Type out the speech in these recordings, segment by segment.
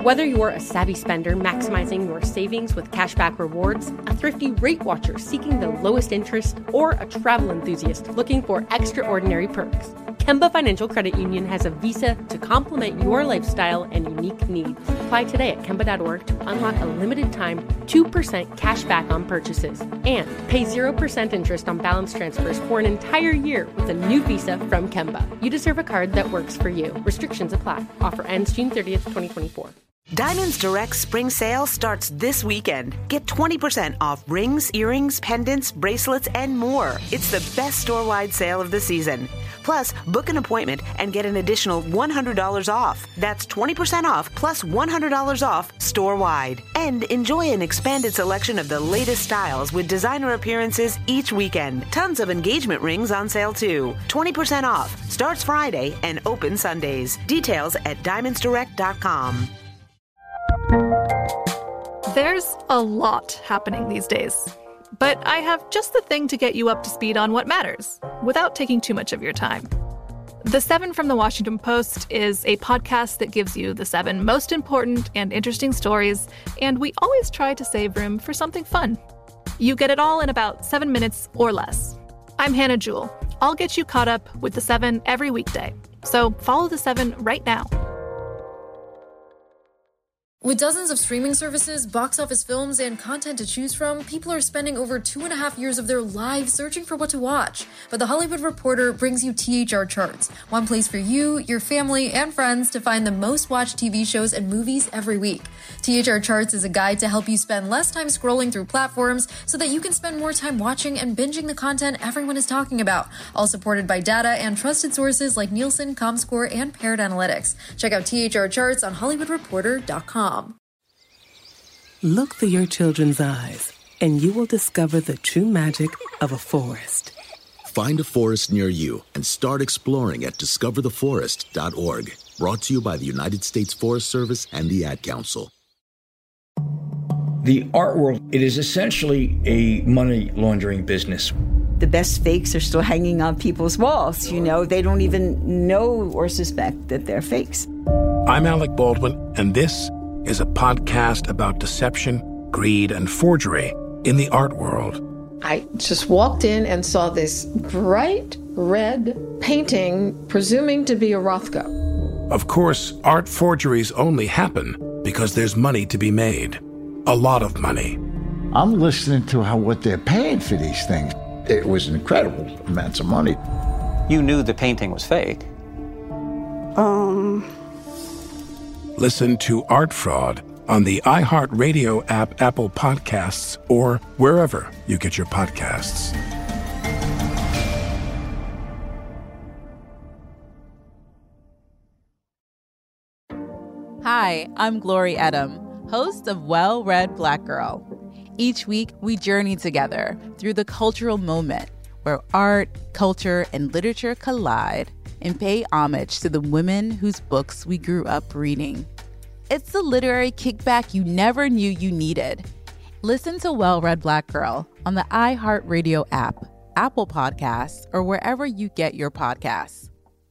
Whether you're a savvy spender maximizing your savings with cashback rewards, a thrifty rate watcher seeking the lowest interest, or a travel enthusiast looking for extraordinary perks, Kemba Financial Credit Union has a visa to complement your lifestyle and unique needs. Apply today at Kemba.org to unlock a limited-time 2% cash back on purchases and pay 0% interest on balance transfers for an entire year with a new visa from Kemba. You deserve a card that works for you. Restrictions apply. Offer ends June 30th, 2024. Diamonds Direct spring sale starts this weekend. Get 20% off rings, earrings, pendants, bracelets, and more. It's the best store-wide sale of the season. Plus, book an appointment and get an additional $100 off. That's 20% off plus $100 off store-wide. And enjoy an expanded selection of the latest styles with designer appearances each weekend. Tons of engagement rings on sale too. 20% off. Starts Friday and open Sundays. Details at diamondsdirect.com. There's a lot happening these days, but I have just the thing to get you up to speed on what matters without taking too much of your time. The 7 from the Washington Post is a podcast that gives you the 7 most important and interesting stories, and we always try to save room for something fun. You get it all in about 7 minutes or less. I'm Hannah Jewell. I'll get you caught up with the 7 every weekday. So follow the 7 right now. With dozens of streaming services, box office films, and content to choose from, people are spending over 2.5 years of their lives searching for what to watch. But The Hollywood Reporter brings you THR Charts, one place for you, your family, and friends to find the most watched TV shows and movies every week. THR Charts is a guide to help you spend less time scrolling through platforms so that you can spend more time watching and binging the content everyone is talking about, all supported by data and trusted sources like Nielsen, Comscore, and Paired Analytics. Check out THR Charts on HollywoodReporter.com. Look through your children's eyes, and you will discover the true magic of a forest. Find a forest near you and start exploring at discovertheforest.org. Brought to you by the United States Forest Service and the Ad Council. The art world, it is essentially a money laundering business. The best fakes are still hanging on people's walls. You know, they don't even know or suspect that they're fakes. I'm Alec Baldwin, and this is a podcast about deception, greed, and forgery in the art world. I just walked in and saw this bright red painting, presuming to be a Rothko. Of course, art forgeries only happen because there's money to be made. A lot of money. I'm listening to what they're paying for these things. It was incredible amounts of money. You knew the painting was fake. Listen to Art Fraud on the iHeartRadio app, Apple Podcasts, or wherever you get your podcasts. Hi, I'm Glory Edom, host of Well-Read Black Girl. Each week, we journey together through the cultural moment where art, culture, and literature collide and pay homage to the women whose books we grew up reading. It's the literary kickback you never knew you needed. Listen to Well-Read Black Girl on the iHeartRadio app, Apple Podcasts, or wherever you get your podcasts.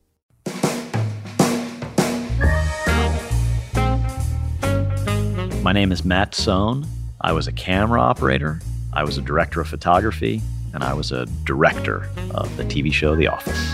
My name is Matt Sohn. I was a camera operator, I was a director of photography, and I was a director of the TV show The Office.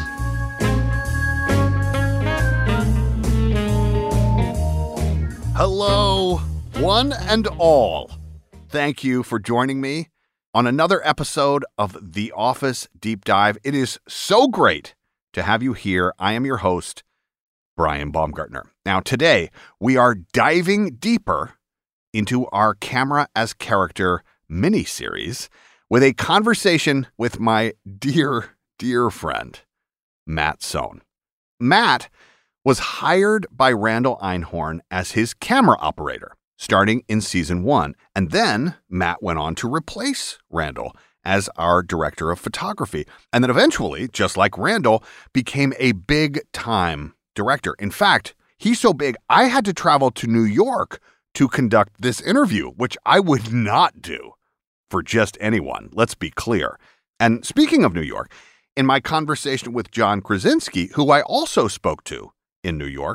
Hello, one and all. Thank you for joining me on another episode of The Office Deep Dive. It is so great to have you here. I am your host, Brian Baumgartner. Now, today, we are diving deeper into our Camera as Character mini-series with a conversation with my dear, dear friend, Matt Sohn. Matt was hired by Randall Einhorn as his camera operator starting in season 1. And then Matt went on to replace Randall as our director of photography. And then eventually, just like Randall, became a big-time director. In fact, he's so big, I had to travel to New York to conduct this interview, which I would not do for just anyone. Let's be clear. And speaking of New York, in my conversation with John Krasinski, who I also spoke to in New York,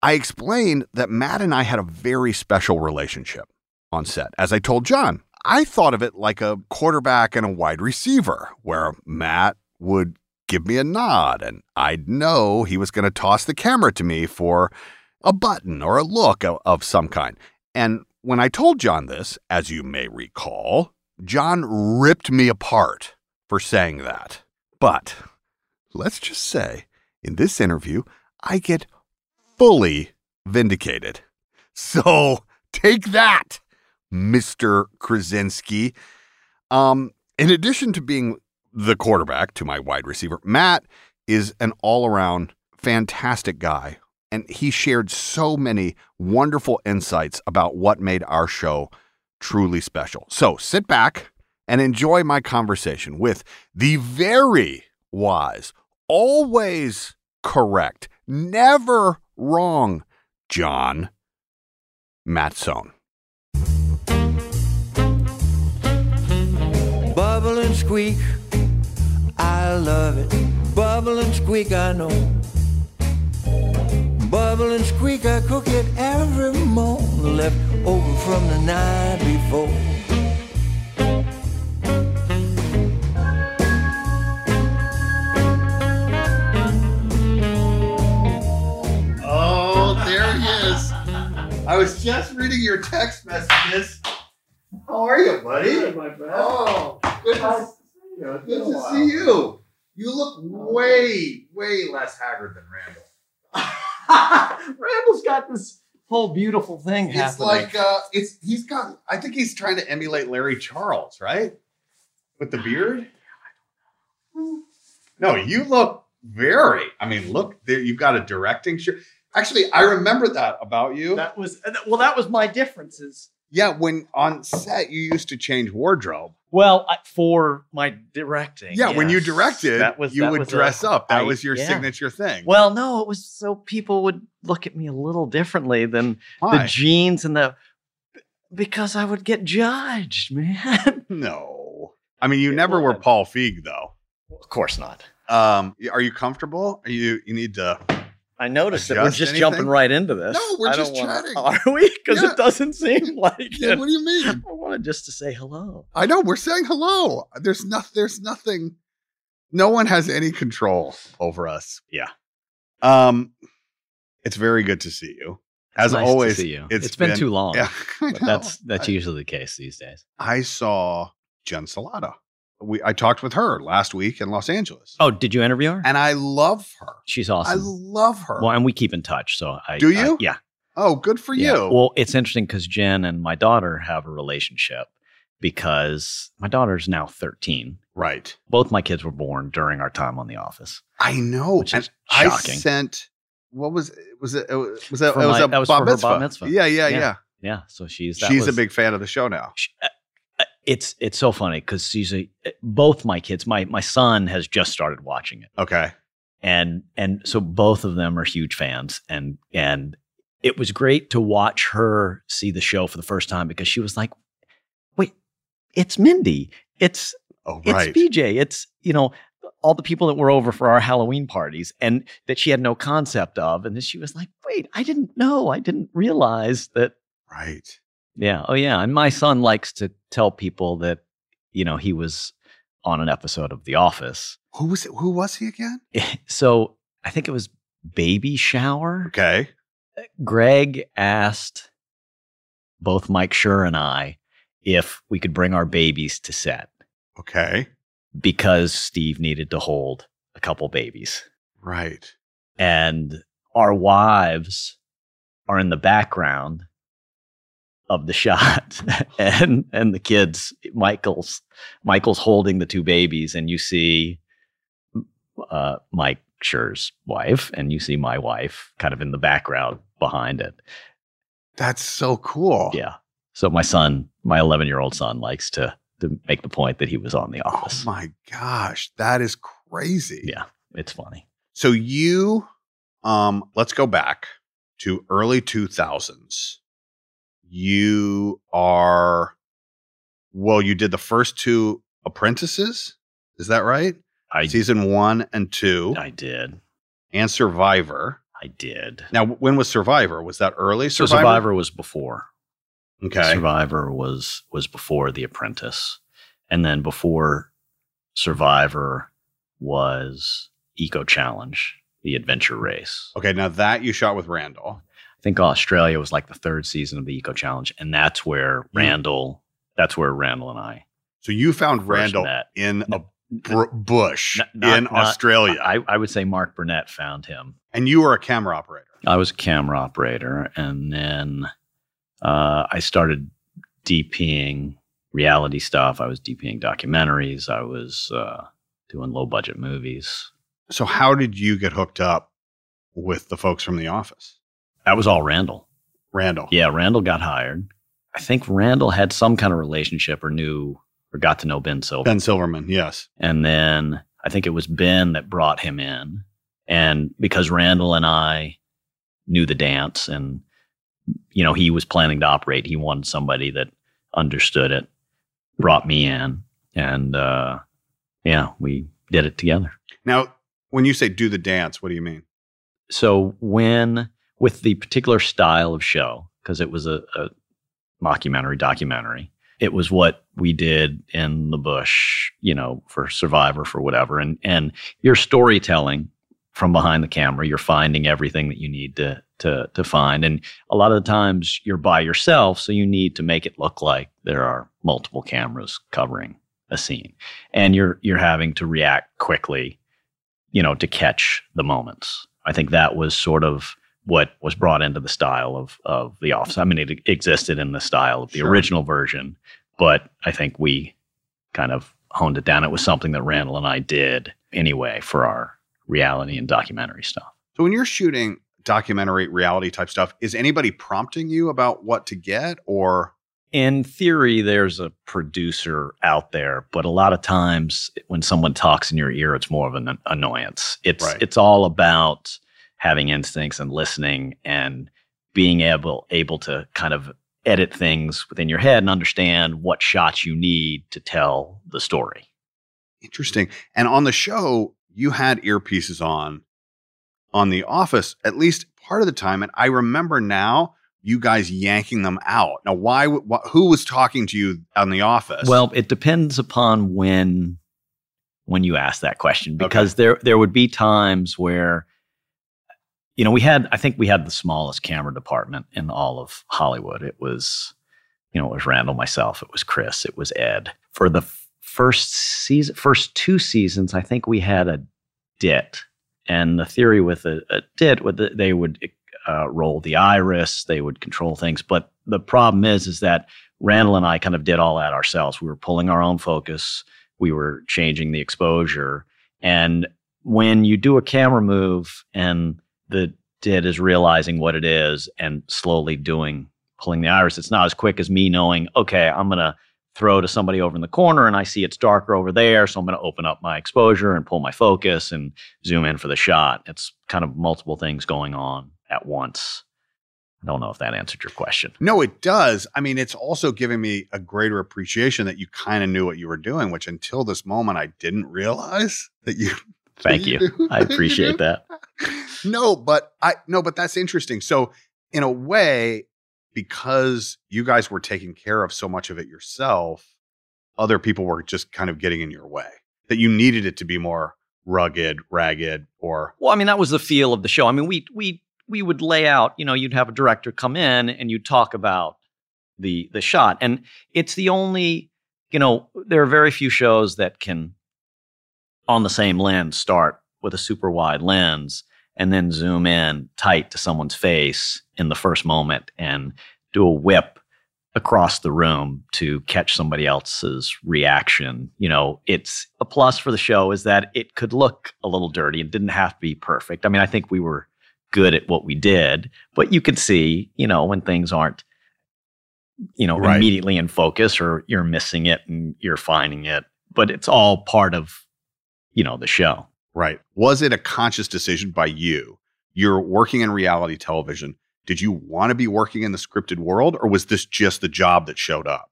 I explained that Matt and I had a very special relationship on set. As I told John, I thought of it like a quarterback and a wide receiver, where Matt would give me a nod and I'd know he was going to toss the camera to me for a button or a look of some kind. And when I told John this, as you may recall, John ripped me apart for saying that. But let's just say, in this interview, I get fully vindicated. So take that, Mr. Krasinski. In addition to being the quarterback to my wide receiver, Matt is an all-around fantastic guy. And he shared so many wonderful insights about what made our show truly special. So sit back and enjoy my conversation with the very wise, always correct, never wrong, John Mattsone. Bubble and squeak, I love it. Bubble and squeak, I know. Bubble and squeak, I cook it every morning, left over from the night before. Oh, there he is. I was just reading your text messages. How are you, buddy? Good, my friend. Oh, good to see you. Good to see you. You look way, way less haggard than Randall. Randall's got this whole beautiful thing happening. It's like I think he's trying to emulate Larry Charles, right? With the beard? No, you look look there, you've got a directing shirt. Actually, I remember that about you. That was my differences. Yeah, when on set you used to change wardrobe. Well, for my directing. Yeah, yes. When you directed, you would dress up. That was your yeah. signature thing. Well, no, it was so people would look at me a little differently than the jeans and because I would get judged, man. No. I mean, you never were Paul Feig, though. Well, of course not. Are you comfortable? You need to... I noticed that we're just jumping right into this. No, we're just chatting. Are we? Because it doesn't seem like it. Yeah, what do you mean? I wanted just to say hello. I know, we're saying hello. There's nothing. No one has any control over us. Yeah. It's very good to see you. As nice always, to see you. It's been too long. Yeah, but that's usually the case these days. I saw Jen Salata. I talked with her last week in Los Angeles. Oh, did you interview her? And I love her. She's awesome. I love her. Well, and we keep in touch. So do you? Yeah. Oh, good for you. Well, it's interesting because Jen and my daughter have a relationship because my daughter's now 13. Right. Both my kids were born during our time on The Office. I know. Which is shocking. I sent. What was it? Was a that was for her bat mitzvah. Yeah. Yeah. So she's a big fan of the show now. It's so funny because both my kids, my son has just started watching it. Okay. And so both of them are huge fans. And it was great to watch her see the show for the first time because she was like, wait, it's Mindy. It's BJ. It's, all the people that were over for our Halloween parties and that she had no concept of. And then she was like, wait, I didn't know. I didn't realize that. Right. Yeah. Oh, yeah. And my son likes to tell people that, he was on an episode of The Office. Who was it? Who was he again? So I think it was Baby Shower. Okay. Greg asked both Mike Schur and I if we could bring our babies to set. Okay. Because Steve needed to hold a couple babies. Right. And our wives are in the background of the shot and the kids, Michael's holding the two babies and you see Mike Schur's wife and you see my wife kind of in the background behind it. That's so cool. Yeah. So my 11-year-old son likes to make the point that he was on The Office. Oh my gosh. That is crazy. Yeah. It's funny. So you, let's go back to early 2000s. You did the first two Apprentices. Is that right? Season 1 and 2. I did. And Survivor. I did. Now, when was Survivor? Was that early So Survivor? Survivor was before. Okay. Survivor was before The Apprentice. And then before Survivor was Eco Challenge, the adventure race. Okay, now that you shot with Randall. I think Australia was like the third season of the Eco Challenge, and that's where Randall and I. So you found Randall met. in a bush in Australia. I would say Mark Burnett found him. And you were a camera operator. I was a camera operator, and then I started DPing reality stuff. I was DPing documentaries. I was doing low-budget movies. So how did you get hooked up with the folks from The Office? That was all Randall. Randall. Yeah, Randall got hired. I think Randall had some kind of relationship or got to know Ben Silverman. Ben Silverman, yes. And then I think it was Ben that brought him in. And because Randall and I knew the dance and, he was planning to operate, he wanted somebody that understood it, brought me in. And, we did it together. Now, when you say do the dance, what do you mean? So with the particular style of show, because it was a mockumentary, documentary, it was what we did in the bush, for Survivor, for whatever. And your storytelling from behind the camera, you're finding everything that you need to find. And a lot of the times you're by yourself, so you need to make it look like there are multiple cameras covering a scene. And you're having to react quickly, to catch the moments. I think that was sort of what was brought into the style of The Office. I mean, it existed in the style of the original version, but I think we kind of honed it down. It was something that Randall and I did anyway for our reality and documentary stuff. So when you're shooting documentary reality type stuff, is anybody prompting you about what to get, or? In theory, there's a producer out there, but a lot of times when someone talks in your ear, it's more of an annoyance. It's all about having instincts and listening and being able to kind of edit things within your head and understand what shots you need to tell the story. Interesting. And on the show, you had earpieces on The Office at least part of the time. And I remember now you guys yanking them out. Now, who was talking to you on The Office? Well, it depends upon when you ask that question, because there would be times where, I think we had the smallest camera department in all of Hollywood. It was, it was Randall, myself, it was Chris, it was Ed. For the first 2 seasons, I think we had a DIT. And the theory with a DIT, they would roll the iris, they would control things. But the problem is that Randall and I kind of did all that ourselves. We were pulling our own focus. We were changing the exposure. And when you do a camera move and the DIT is realizing what it is and slowly pulling the iris, it's not as quick as me knowing, okay, I'm going to throw to somebody over in the corner and I see it's darker over there, so I'm going to open up my exposure and pull my focus and zoom in for the shot. It's kind of multiple things going on at once. I don't know if that answered your question. No, it does. I mean, it's also giving me a greater appreciation that you kind of knew what you were doing, which until this moment I didn't realize that you. Thank you. I appreciate that. No, but that's interesting. So in a way, because you guys were taking care of so much of it yourself, other people were just kind of getting in your way, that you needed it to be more rugged, ragged, or. Well, I mean, that was the feel of the show. I mean, we would lay out, you'd have a director come in and you'd talk about the shot. And it's the only, there are very few shows that can, on the same lens, start with a super wide lens and then zoom in tight to someone's face in the first moment and do a whip across the room to catch somebody else's reaction. It's a plus for the show is that it could look a little dirty. It didn't have to be perfect. I mean, I think we were good at what we did, but you could see, when things aren't, right, immediately in focus, or you're missing it and you're finding it, but it's all part of, the show. Right. Was it a conscious decision by you? You're working in reality television. Did you want to be working in the scripted world, or was this just the job that showed up?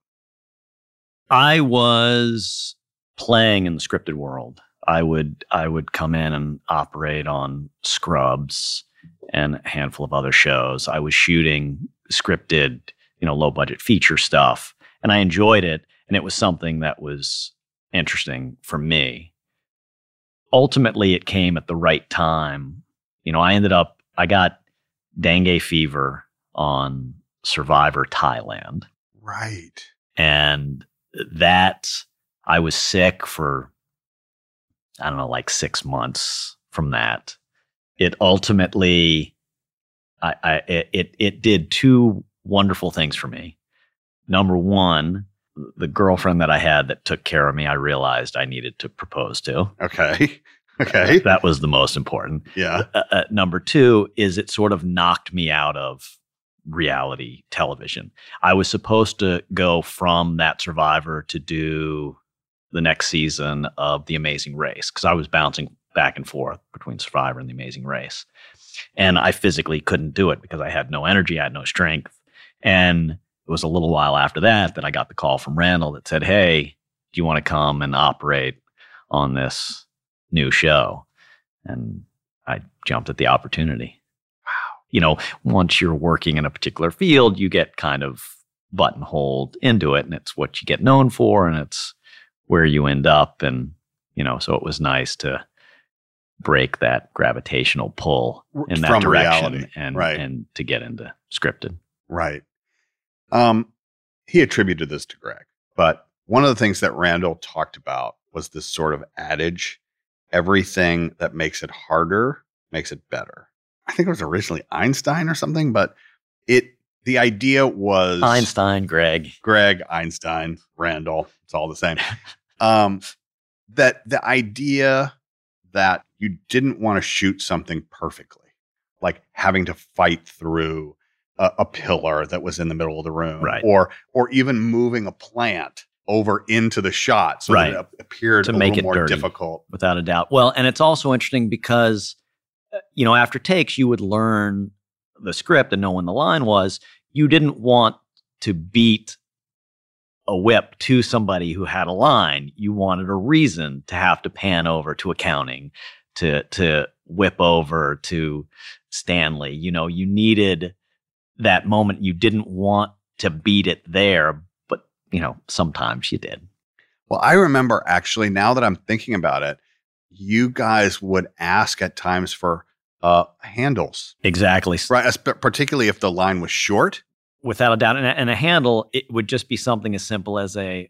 I was playing in the scripted world. I would come in and operate on Scrubs and a handful of other shows. I was shooting scripted, low budget feature stuff, and I enjoyed it. And it was something that was interesting for me. Ultimately, it came at the right time. I got dengue fever on Survivor Thailand. Right. And I was sick for, I don't know, like 6 months from that. It ultimately, it did two wonderful things for me. Number one, the girlfriend that I had that took care of me, I realized I needed to propose to. Okay. Okay. That was the most important. Yeah. Number two is it sort of knocked me out of reality television. I was supposed to go from that Survivor to do the next season of The Amazing Race, because I was bouncing back and forth between Survivor and The Amazing Race. And I physically couldn't do it because I had no energy, I had no strength. And it was a little while after that I got the call from Randall that said, hey, do you want to come and operate on this new show? And I jumped at the opportunity. Wow. Once you're working in a particular field, you get kind of buttonholed into it, and it's what you get known for, and it's where you end up. And, so it was nice to break that gravitational pull in that direction and to get into scripted. Right. He attributed this to Greg, but one of the things that Randall talked about was this sort of adage, everything that makes it harder makes it better. I think it was originally Einstein or something, but the idea was Einstein, Greg, Einstein, Randall, it's all the same. That the idea that you didn't want to shoot something perfectly, like having to fight through a pillar that was in the middle of the room, right, or even moving a plant over into the shot so that it appeared to make it more difficult. Without a doubt. Well, and it's also interesting because, after takes, you would learn the script and know when the line was. You didn't want to beat a whip to somebody who had a line. You wanted a reason to have to pan over to accounting, to whip over to Stanley. You needed that moment. You didn't want to beat it there, but sometimes you did. Well, I remember actually, now that I'm thinking about it, you guys would ask at times for handles. Exactly. Right. Particularly if the line was short. Without a doubt. And a handle, it would just be something as simple as a,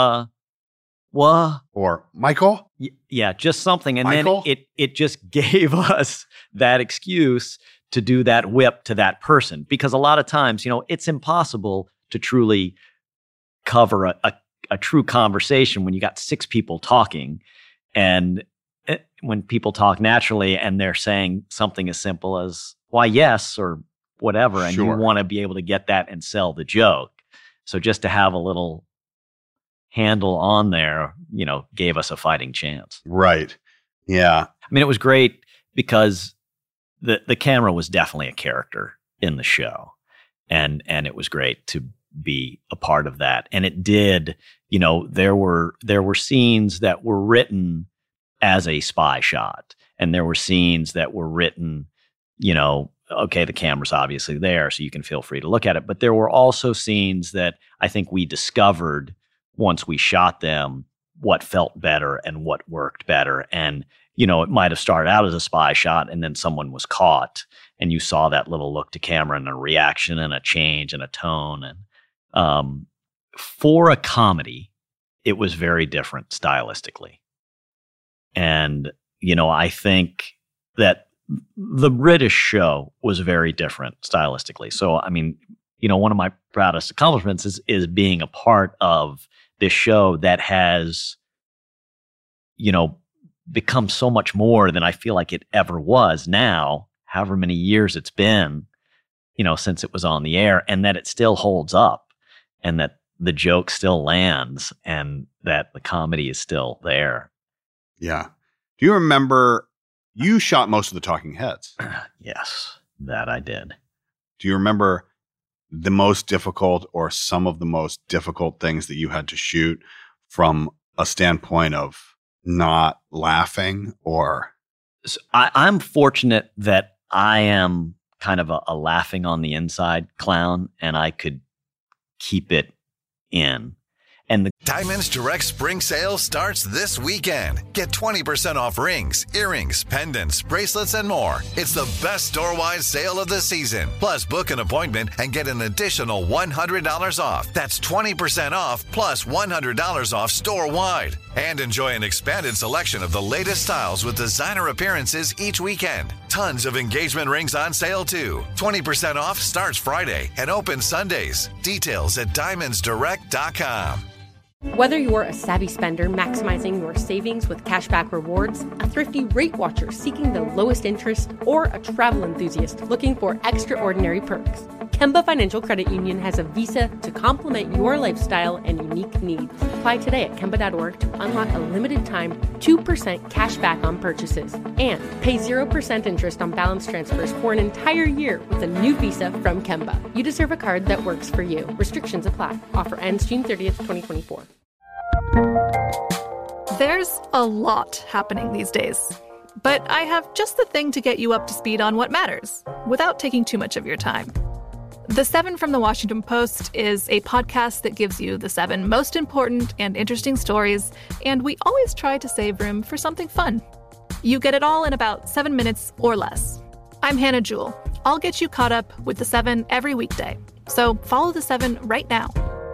what? Or Michael? Yeah, just something. And Michael? Then it just gave us that excuse to do that whip to that person. Because a lot of times, it's impossible to truly cover a true conversation when you got 6 people talking. And when people talk naturally and they're saying something as simple as, why, yes, or whatever, and you want to be able to get that and sell the joke. So just to have a little handle on there, gave us a fighting chance. Right. Yeah. I mean, it was great because the camera was definitely a character in the show. And it was great to be a part of that. And it did, there were scenes that were written as a spy shot. And there were scenes that were written, okay, the camera's obviously there, so you can feel free to look at it. But there were also scenes that I think we discovered once we shot them, what felt better and what worked better. And, it might have started out as a spy shot and then someone was caught and you saw that little look to camera and a reaction and a change and a tone. And for a comedy, it was very different stylistically. And, I think that the British show was very different stylistically. So, I mean, one of my proudest accomplishments is being a part of this show that has, become so much more than I feel like it ever was now, however many years it's been, since it was on the air, and that it still holds up and that the joke still lands and that the comedy is still there. Yeah. Do you remember, you shot most of the talking heads? Yes, that I did. Do you remember the most difficult or some of the most difficult things that you had to shoot from a standpoint of not laughing or? So I'm fortunate that I am kind of a laughing on the inside clown, and I could keep it in. And Diamonds Direct Spring Sale starts this weekend. Get 20% off rings, earrings, pendants, bracelets, and more. It's the best store-wide sale of the season. Plus, book an appointment and get an additional $100 off. That's 20% off plus $100 off store-wide. And enjoy an expanded selection of the latest styles with designer appearances each weekend. Tons of engagement rings on sale, too. 20% off starts Friday and opens Sundays. Details at diamondsdirect.com. Whether you're a savvy spender maximizing your savings with cashback rewards, a thrifty rate watcher seeking the lowest interest, or a travel enthusiast looking for extraordinary perks, Kemba Financial Credit Union has a visa to complement your lifestyle and unique needs. Apply today at Kemba.org to unlock a limited time 2% cash back on purchases and pay 0% interest on balance transfers for an entire year with a new visa from Kemba. You deserve a card that works for you. Restrictions apply. Offer ends June 30th, 2024. There's a lot happening these days, but I have just the thing to get you up to speed on what matters without taking too much of your time. The 7 from the Washington Post is a podcast that gives you the 7 most important and interesting stories, and we always try to save room for something fun. You get it all in about 7 minutes or less. I'm Hannah Jewell. I'll get you caught up with the 7 every weekday. So follow the 7 right now.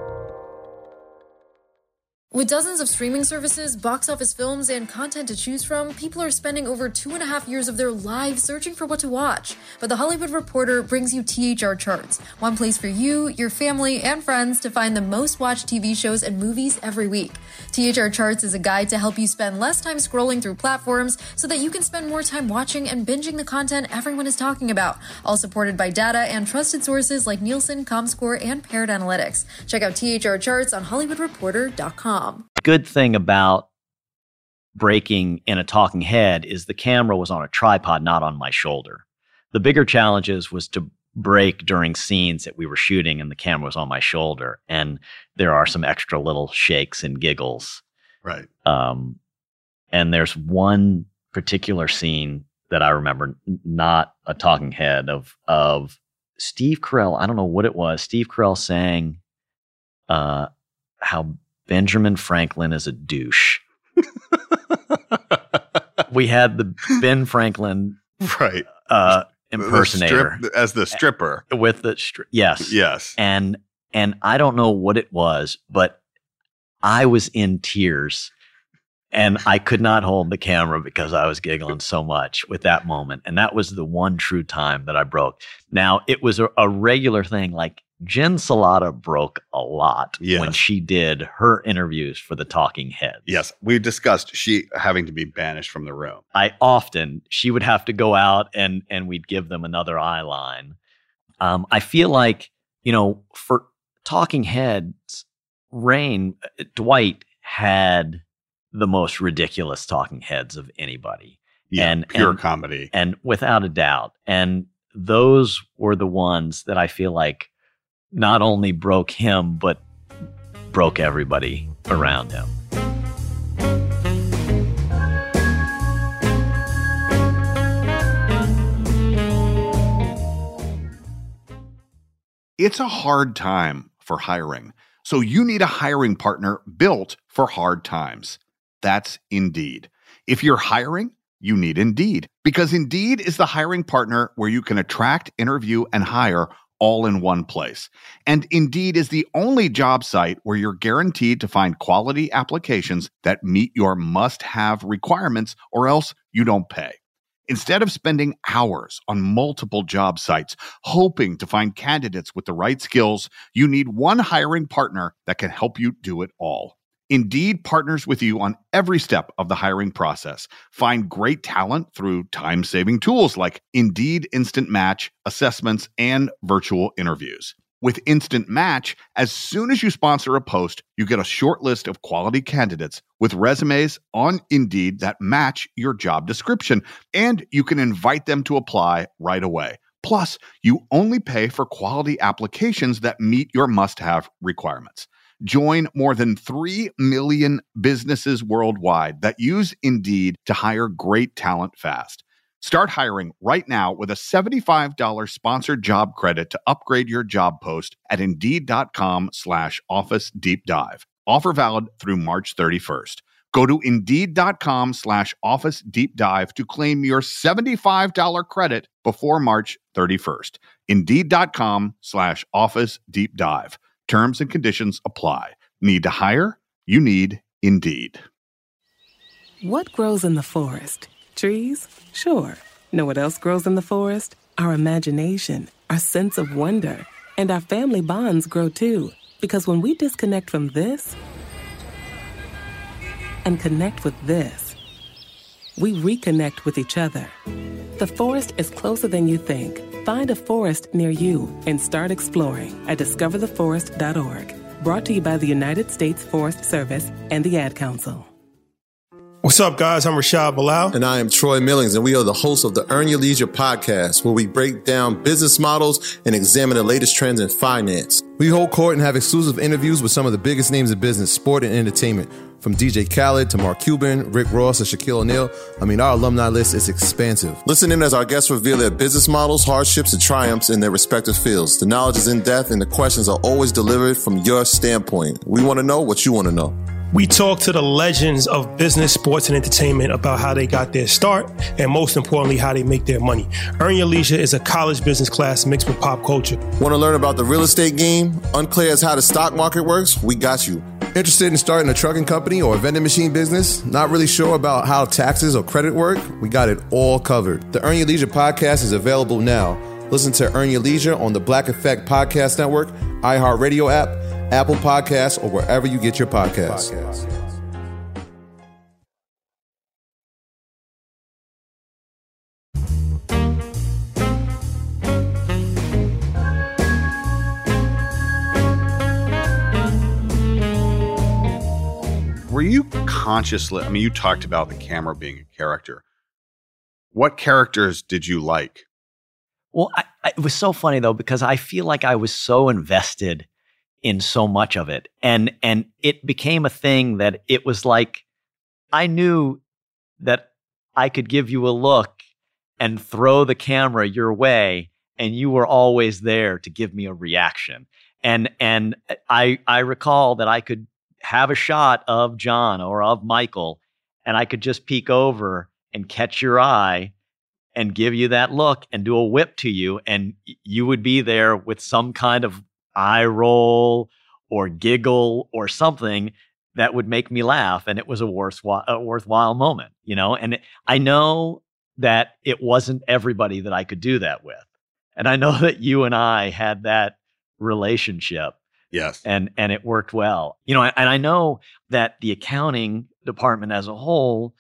With dozens of streaming services, box office films, and content to choose from, people are spending over 2.5 years of their lives searching for what to watch. But The Hollywood Reporter brings you THR Charts, one place for you, your family, and friends to find the most watched TV shows and movies every week. THR Charts is a guide to help you spend less time scrolling through platforms so that you can spend more time watching and binging the content everyone is talking about, all supported by data and trusted sources like Nielsen, Comscore, and Parrot Analytics. Check out THR Charts on HollywoodReporter.com. Good thing about breaking in a talking head is the camera was on a tripod, not on my shoulder. The bigger challenges was to break during scenes that we were shooting and the camera was on my shoulder. And there are some extra little shakes and giggles. Right. And there's one particular scene that I remember, not a talking head, of Steve Carell. I don't know what it was. Steve Carell saying how Benjamin Franklin is a douche. We had the Ben Franklin right impersonator as the stripper with the yes. And I don't know what it was, but I was in tears and I could not hold the camera because I was giggling so much with that moment. And that was the one true time that I broke. Now, it was a regular thing. Like Jen Salata broke a lot when she did her interviews for the Talking Heads. Yes, we discussed she having to be banished from the room. She would have to go out and we'd give them another eye line. I feel like, for Talking Heads, Dwight had the most ridiculous talking heads of anybody. Yeah, pure comedy. And without a doubt. And those were the ones that I feel like not only broke him, but broke everybody around him. It's a hard time for hiring, so you need a hiring partner built for hard times. That's Indeed. If you're hiring, you need Indeed, because Indeed is the hiring partner where you can attract, interview, and hire all in one place. And Indeed is the only job site where you're guaranteed to find quality applications that meet your must-have requirements, or else you don't pay. Instead of spending hours on multiple job sites hoping to find candidates with the right skills, you need one hiring partner that can help you do it all. Indeed partners with you on every step of the hiring process. Find great talent through time-saving tools like Indeed Instant Match, assessments, and virtual interviews. With Instant Match, as soon as you sponsor a post, you get a short list of quality candidates with resumes on Indeed that match your job description, and you can invite them to apply right away. Plus, you only pay for quality applications that meet your must-have requirements. Join more than 3 million businesses worldwide that use Indeed to hire great talent fast. Start hiring right now with a $75 sponsored job credit to upgrade your job post at Indeed.com/Office Deep Dive. Offer valid through March 31st. Go to Indeed.com/Office Deep Dive to claim your $75 credit before March 31st. Indeed.com/Office Deep Dive. Terms and conditions apply. Need to hire? You need Indeed. What grows in the forest? Trees? Sure. Know what else grows in the forest? Our imagination, our sense of wonder, and our family bonds grow too. Because when we disconnect from this and connect with this, we reconnect with each other. The forest is closer than you think. Find a forest near you and start exploring at discovertheforest.org. Brought to you by the United States Forest Service and the Ad Council. What's up, guys? I'm Rashad Bilal. And I am Troy Millings, and we are the hosts of the Earn Your Leisure podcast, where we break down business models and examine the latest trends in finance. We hold court and have exclusive interviews with some of the biggest names in business, sport, and entertainment. From DJ Khaled to Mark Cuban, Rick Ross, and Shaquille O'Neal. I mean, our alumni list is expansive. Listen in as our guests reveal their business models, hardships, and triumphs in their respective fields. The knowledge is in depth, and the questions are always delivered from your standpoint. We want to know what you want to know. We talk to the legends of business, sports, and entertainment about how they got their start and, most importantly, how they make their money. Earn Your Leisure is a college business class mixed with pop culture. Want to learn about the real estate game? Unclear as how the stock market works? We got you. Interested in starting a trucking company or a vending machine business? Not really sure about how taxes or credit work? We got it all covered. The Earn Your Leisure podcast is available now. Listen to Earn Your Leisure on the Black Effect Podcast Network, iHeartRadio app, Apple Podcasts, or wherever you get your podcasts. Were you consciously, I mean, you talked about the camera being a character. What characters did you like? Well, it was so funny, though, because I feel like I was so invested in so much of it. And it became a thing that it was like, I knew that I could give you a look and throw the camera your way, and you were always there to give me a reaction. And I recall that I could have a shot of John or of Michael, and I could just peek over and catch your eye and give you that look and do a whip to you, and you would be there with some kind of eye roll or giggle or something that would make me laugh, and it was a worthwhile moment, you know? And I know that it wasn't everybody that I could do that with. And I know that you and I had that relationship. Yes. And it worked well. You know, and I know that the accounting department as a whole,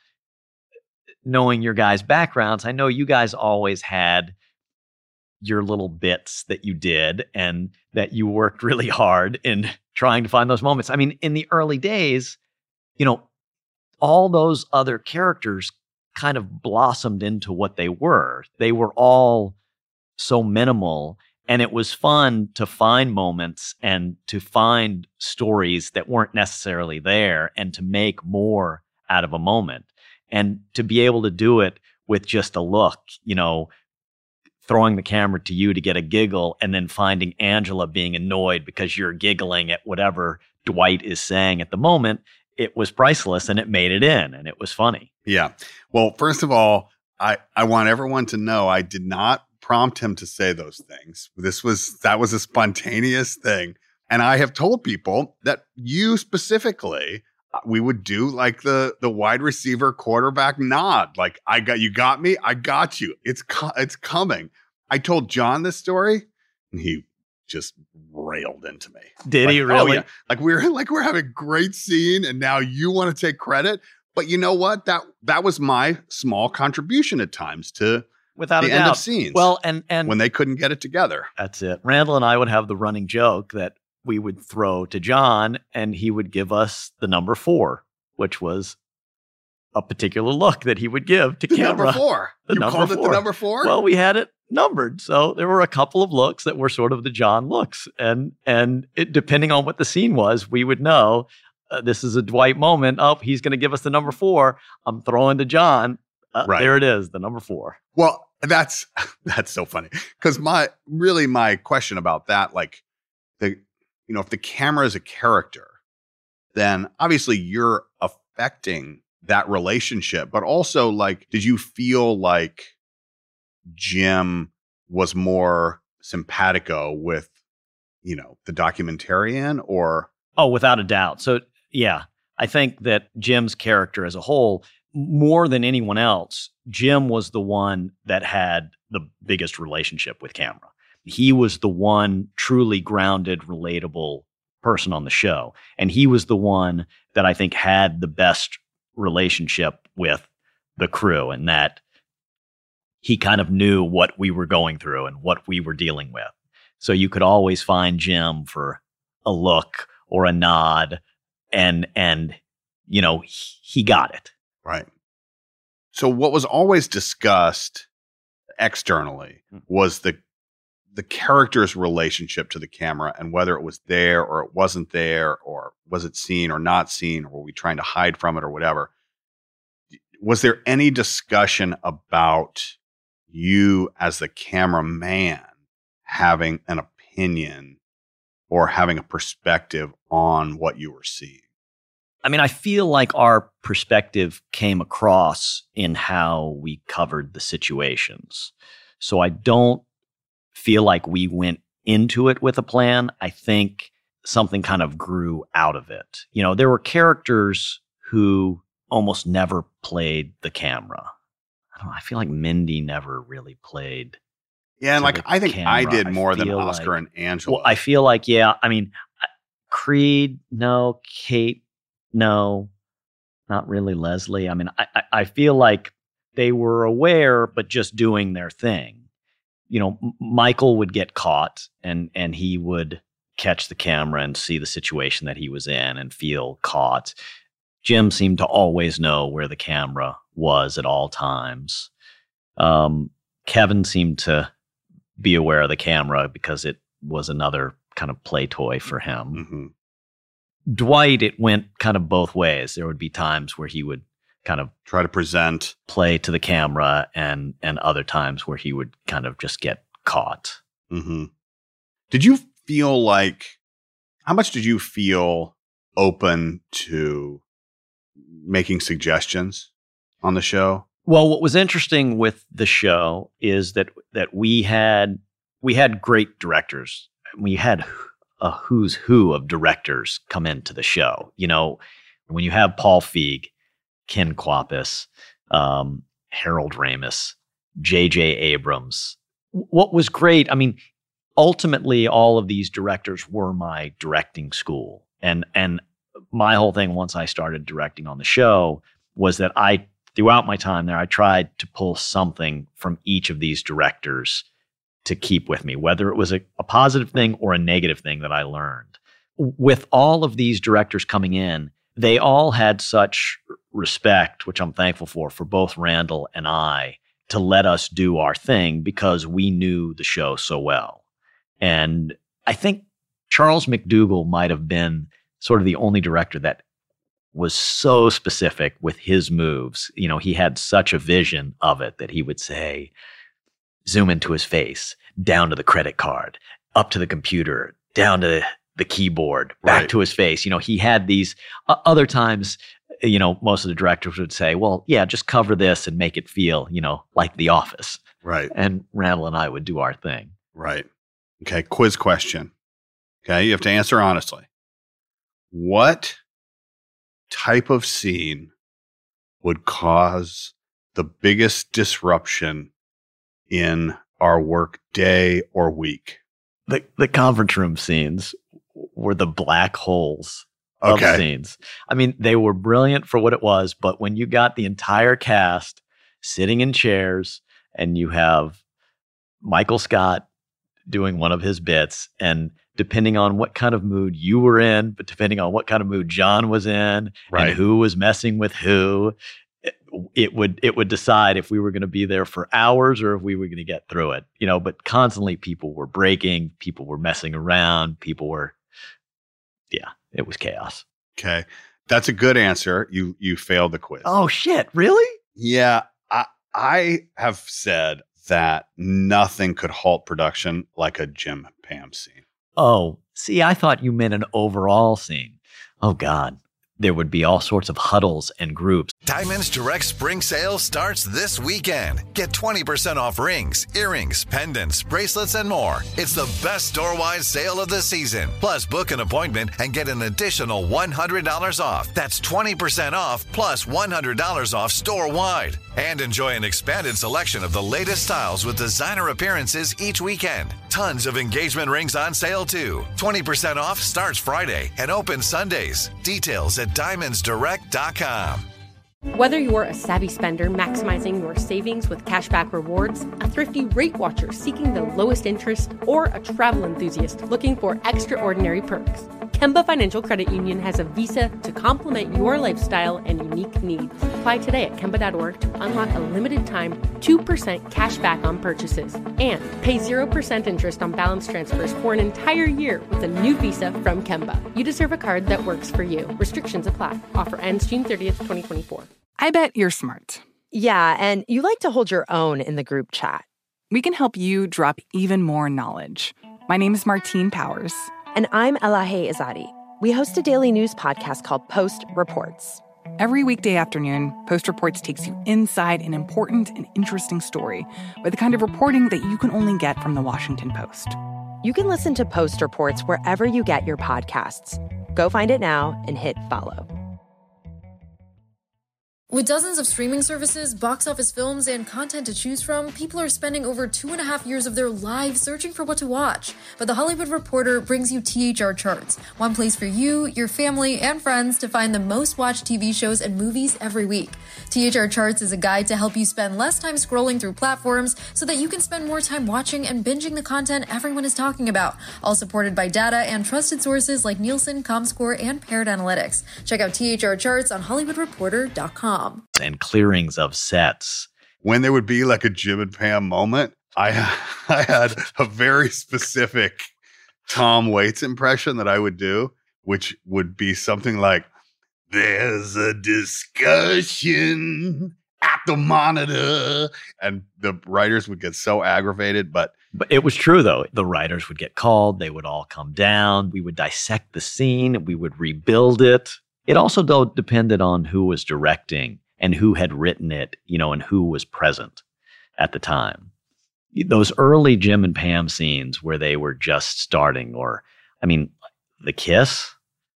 knowing your guys' backgrounds, I know you guys always had your little bits that you did and that you worked really hard in trying to find those moments. I mean, in the early days, you know, all those other characters kind of blossomed into what they were. They were all so minimal, and it was fun to find moments and to find stories that weren't necessarily there and to make more out of a moment. And to be able to do it with just a look, you know, throwing the camera to you to get a giggle and then finding Angela being annoyed because you're giggling at whatever Dwight is saying at the moment, it was priceless, and it made it in, and it was funny. Yeah. Well, first of all, I want everyone to know I did not prompt him to say those things. That was a spontaneous thing. And I have told people that you specifically, we would do like the wide receiver quarterback nod. Like, you got me, I got you. It's coming. I told John this story, and he just railed into me. Did he really? Oh, yeah. Like we're having a great scene, and now you want to take credit. But you know what? That was my small contribution at times to without the a end doubt. of scenes. Well, and when they couldn't get it together. That's it. Randall and I would have the running joke that we would throw to John, and he would give us the number 4, which was a particular look that he would give to camera. Number 4. You called it the number 4? Well, we had it numbered. So there were a couple of looks that were sort of the John looks. And it, depending on what the scene was, we would know this is a Dwight moment. Oh, he's going to give us the number 4. I'm throwing to John. Right. There it is, the number 4. Well, that's so funny because my question about that, like if the camera is a character, then obviously you're affecting that relationship. But also, like, did you feel like Jim was more simpatico with, the documentarian or? Oh, without a doubt. So, yeah, I think that Jim's character as a whole, more than anyone else, Jim was the one that had the biggest relationship with camera. He was the one truly grounded, relatable person on the show. And he was the one that I think had the best relationship with the crew, and that he kind of knew what we were going through and what we were dealing with. So you could always find Jim for a look or a nod, and he got it. Right. So what was always discussed externally was the character's relationship to the camera, and whether it was there or it wasn't there, or was it seen or not seen, or were we trying to hide from it or whatever. Was there any discussion about you as the cameraman having an opinion or having a perspective on what you were seeing? I mean, I feel like our perspective came across in how we covered the situations. So I don't feel like we went into it with a plan. I think something kind of grew out of it. There were characters who almost never played the camera. I feel like Mindy never really played. Yeah, and I think camera. I did more than Oscar and Angela. Well, I feel like, yeah. I mean, Creed, no. Kate, no. Not really Leslie. I mean, I feel like they were aware, but just doing their thing. Michael would get caught, and he would catch the camera and see the situation that he was in and feel caught. Jim seemed to always know where the camera was at all times. Kevin seemed to be aware of the camera because it was another kind of play toy for him. Mm-hmm. Dwight, it went kind of both ways. There would be times where he would kind of try to present, play to the camera, and other times where he would kind of just get caught. Mm-hmm. Did you feel like, how much did you feel open to making suggestions on the show? Well, what was interesting with the show is that we had great directors. We had a who's who of directors come into the show. When you have Paul Feig, Ken Kwapis, Harold Ramis, J.J. Abrams. What was great, I mean, ultimately all of these directors were my directing school. And my whole thing once I started directing on the show was that throughout my time there, I tried to pull something from each of these directors to keep with me, whether it was a positive thing or a negative thing that I learned. With all of these directors coming in, they all had such respect, which I'm thankful for both Randall and I, to let us do our thing because we knew the show so well. And I think Charles McDougall might have been sort of the only director that was so specific with his moves. He had such a vision of it that he would say, zoom into his face, down to the credit card, up to the computer, down to the keyboard, back to his face. He had these other times, most of the directors would say, well, yeah, just cover this and make it feel, like The Office. Right. And Randall and I would do our thing. Right. Okay. Quiz question. Okay. You have to answer honestly. What type of scene would cause the biggest disruption in our work day or week? The conference room scenes were the black holes of scenes. I mean, they were brilliant for what it was, but when you got the entire cast sitting in chairs and you have Michael Scott doing one of his bits, and depending on what kind of mood you were in, but depending on what kind of mood John was in, and who was messing with who, it would decide if we were going to be there for hours or if we were going to get through it. But constantly people were breaking, people were messing around, it was chaos. Okay. That's a good answer. You failed the quiz. Oh shit, really? Yeah. I have said that nothing could halt production like a Jim and Pam scene. Oh, see, I thought you meant an overall scene. Oh, God. There would be all sorts of huddles and groups. Diamonds Direct Spring Sale starts this weekend. Get 20% off rings, earrings, pendants, bracelets, and more. It's the best store-wide sale of the season. Plus, book an appointment and get an additional $100 off. That's 20% off plus $100 off store-wide. And enjoy an expanded selection of the latest styles with designer appearances each weekend. Tons of engagement rings on sale, too. 20% off starts Friday and opens Sundays. Details at diamondsdirect.com. Whether you're a savvy spender maximizing your savings with cashback rewards, a thrifty rate watcher seeking the lowest interest, or a travel enthusiast looking for extraordinary perks, Kemba Financial Credit Union has a visa to complement your lifestyle and unique needs. Apply today at Kemba.org to unlock a limited time 2% cash back on purchases and pay 0% interest on balance transfers for an entire year with a new visa from Kemba. You deserve a card that works for you. Restrictions apply. Offer ends June 30th, 2024. I bet you're smart. Yeah, and you like to hold your own in the group chat. We can help you drop even more knowledge. My name is Martine Powers. And I'm Elahe Izadi. We host a daily news podcast called Post Reports. Every weekday afternoon, Post Reports takes you inside an important and interesting story with the kind of reporting that you can only get from the Washington Post. You can listen to Post Reports wherever you get your podcasts. Go find it now and hit follow. With dozens of streaming services, box office films, and content to choose from, people are spending over 2.5 years of their lives searching for what to watch. But The Hollywood Reporter brings you THR Charts, one place for you, your family, and friends to find the most watched TV shows and movies every week. THR Charts is a guide to help you spend less time scrolling through platforms so that you can spend more time watching and binging the content everyone is talking about, all supported by data and trusted sources like Nielsen, Comscore, and Paired Analytics. Check out THR Charts on HollywoodReporter.com. And clearings of sets. When there would be like a Jim and Pam moment, I had a very specific Tom Waits impression that I would do, which would be something like, "There's a discussion at the monitor," and the writers would get so aggravated, but it was true, though. The writers would get called. They would all come down. We would dissect the scene. We would rebuild it. It also, though, depended on who was directing and who had written it, and who was present at the time. Those early Jim and Pam scenes where they were just starting, the kiss.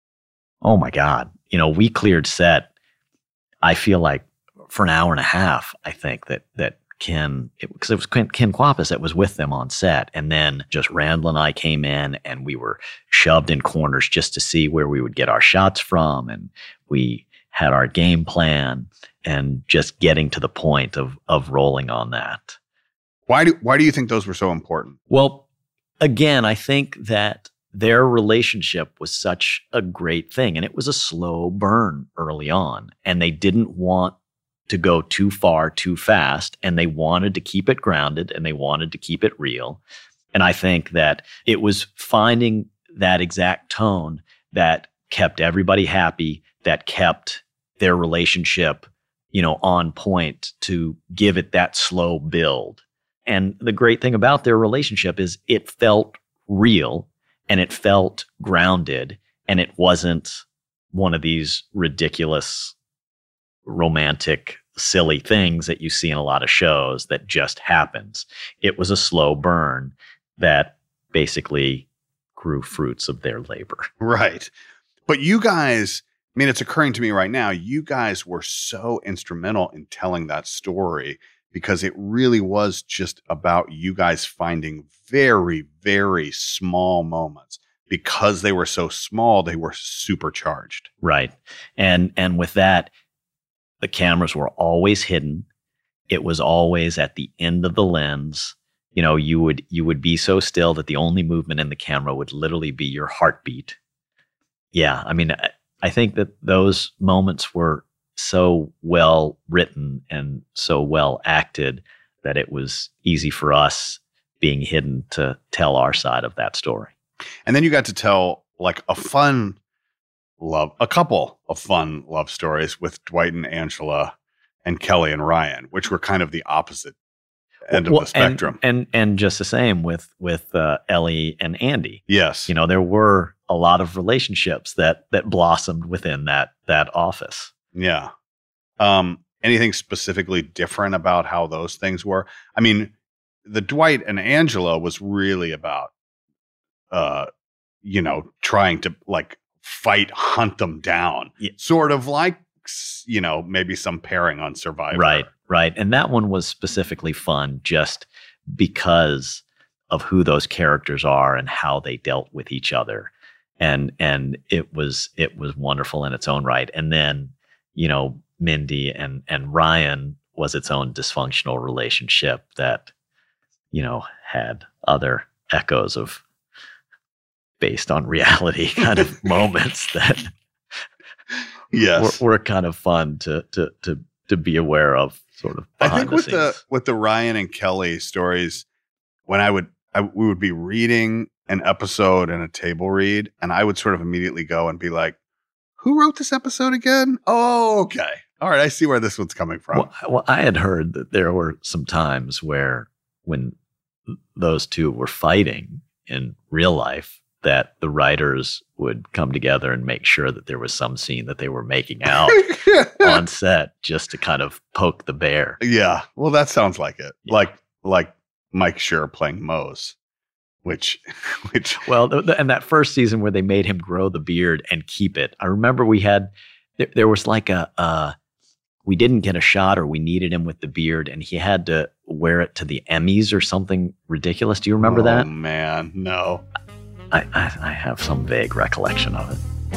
Oh my God. We cleared set, I feel like, for an hour and a half, I think, that Ken, because it was Ken Kwapis that was with them on set. And then just Randall and I came in and we were shoved in corners just to see where we would get our shots from. And we had our game plan and just getting to the point of rolling on that. Why do you think those were so important? Well, again, I think that their relationship was such a great thing. And it was a slow burn early on. And they didn't want to go too far too fast, and they wanted to keep it grounded and they wanted to keep it real. And I think that it was finding that exact tone that kept everybody happy, that kept their relationship, on point to give it that slow build. And the great thing about their relationship is it felt real and it felt grounded, and it wasn't one of these ridiculous romantic, silly things that you see in a lot of shows that just happens. It was a slow burn that basically grew fruits of their labor. Right. But you guys, it's occurring to me right now, you guys were so instrumental in telling that story because it really was just about you guys finding very, very small moments. Because they were so small, they were supercharged. Right. And with that, the cameras were always hidden. It was always at the end of the lens. You would be so still that the only movement in the camera would literally be your heartbeat. Yeah, I think that those moments were so well written and so well acted that it was easy for us, being hidden, to tell our side of that story. And then you got to tell like a couple of fun love stories with Dwight and Angela and Kelly and Ryan, which were kind of the opposite end of the spectrum. And just the same with Ellie and Andy. Yes. There were a lot of relationships that blossomed within that office. Yeah. Anything specifically different about how those things were? I mean, the Dwight and Angela was really about, trying to hunt them down. Yeah. Sort of like, maybe some pairing on Survivor. Right. And that one was specifically fun just because of who those characters are and how they dealt with each other. And it was wonderful in its own right. And then, Mindy and Ryan was its own dysfunctional relationship that, had other echoes of based on reality kind of moments that yes, were kind of fun to be aware of, sort of. I think with the Ryan and Kelly stories, when we would be reading an episode in a table read, and I would sort of immediately go and be like, "Who wrote this episode again? Oh, okay, all right, I see where this one's coming from." Well, I had heard that there were some times when those two were fighting in real life, that the writers would come together and make sure that there was some scene that they were making out on set just to kind of poke the bear. Yeah. Well, that sounds like it. Yeah. Like Mike Schur playing Mose, which well, and that first season where they made him grow the beard and keep it. I remember there was like we didn't get a shot, or we needed him with the beard, and he had to wear it to the Emmys or something ridiculous. Do you remember that? Oh man, no. I have some vague recollection of it.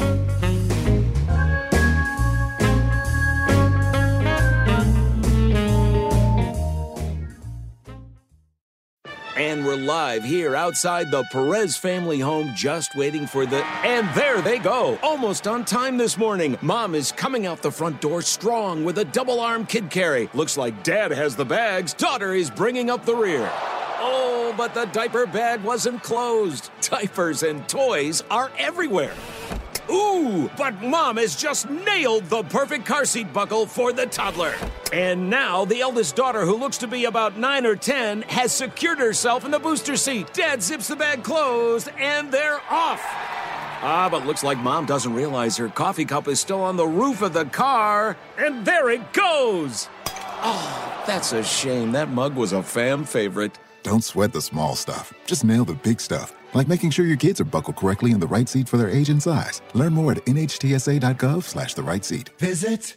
And we're live here outside the Perez family home, just waiting for and there they go, almost on time this morning. Mom is coming out the front door strong with a double-arm kid carry. Looks like Dad has the bags. Daughter is bringing up the rear. Oh, but the diaper bag wasn't closed. Diapers and toys are everywhere. Ooh, but Mom has just nailed the perfect car seat buckle for the toddler. And now the eldest daughter, who looks to be about 9 or 10, has secured herself in the booster seat. Dad zips the bag closed, and they're off. But looks like Mom doesn't realize her coffee cup is still on the roof of the car. And there it goes. Oh, that's a shame. That mug was a fam favorite. Don't sweat the small stuff. Just nail the big stuff. Like making sure your kids are buckled correctly in the right seat for their age and size. Learn more at nhtsa.gov/the right seat. Visit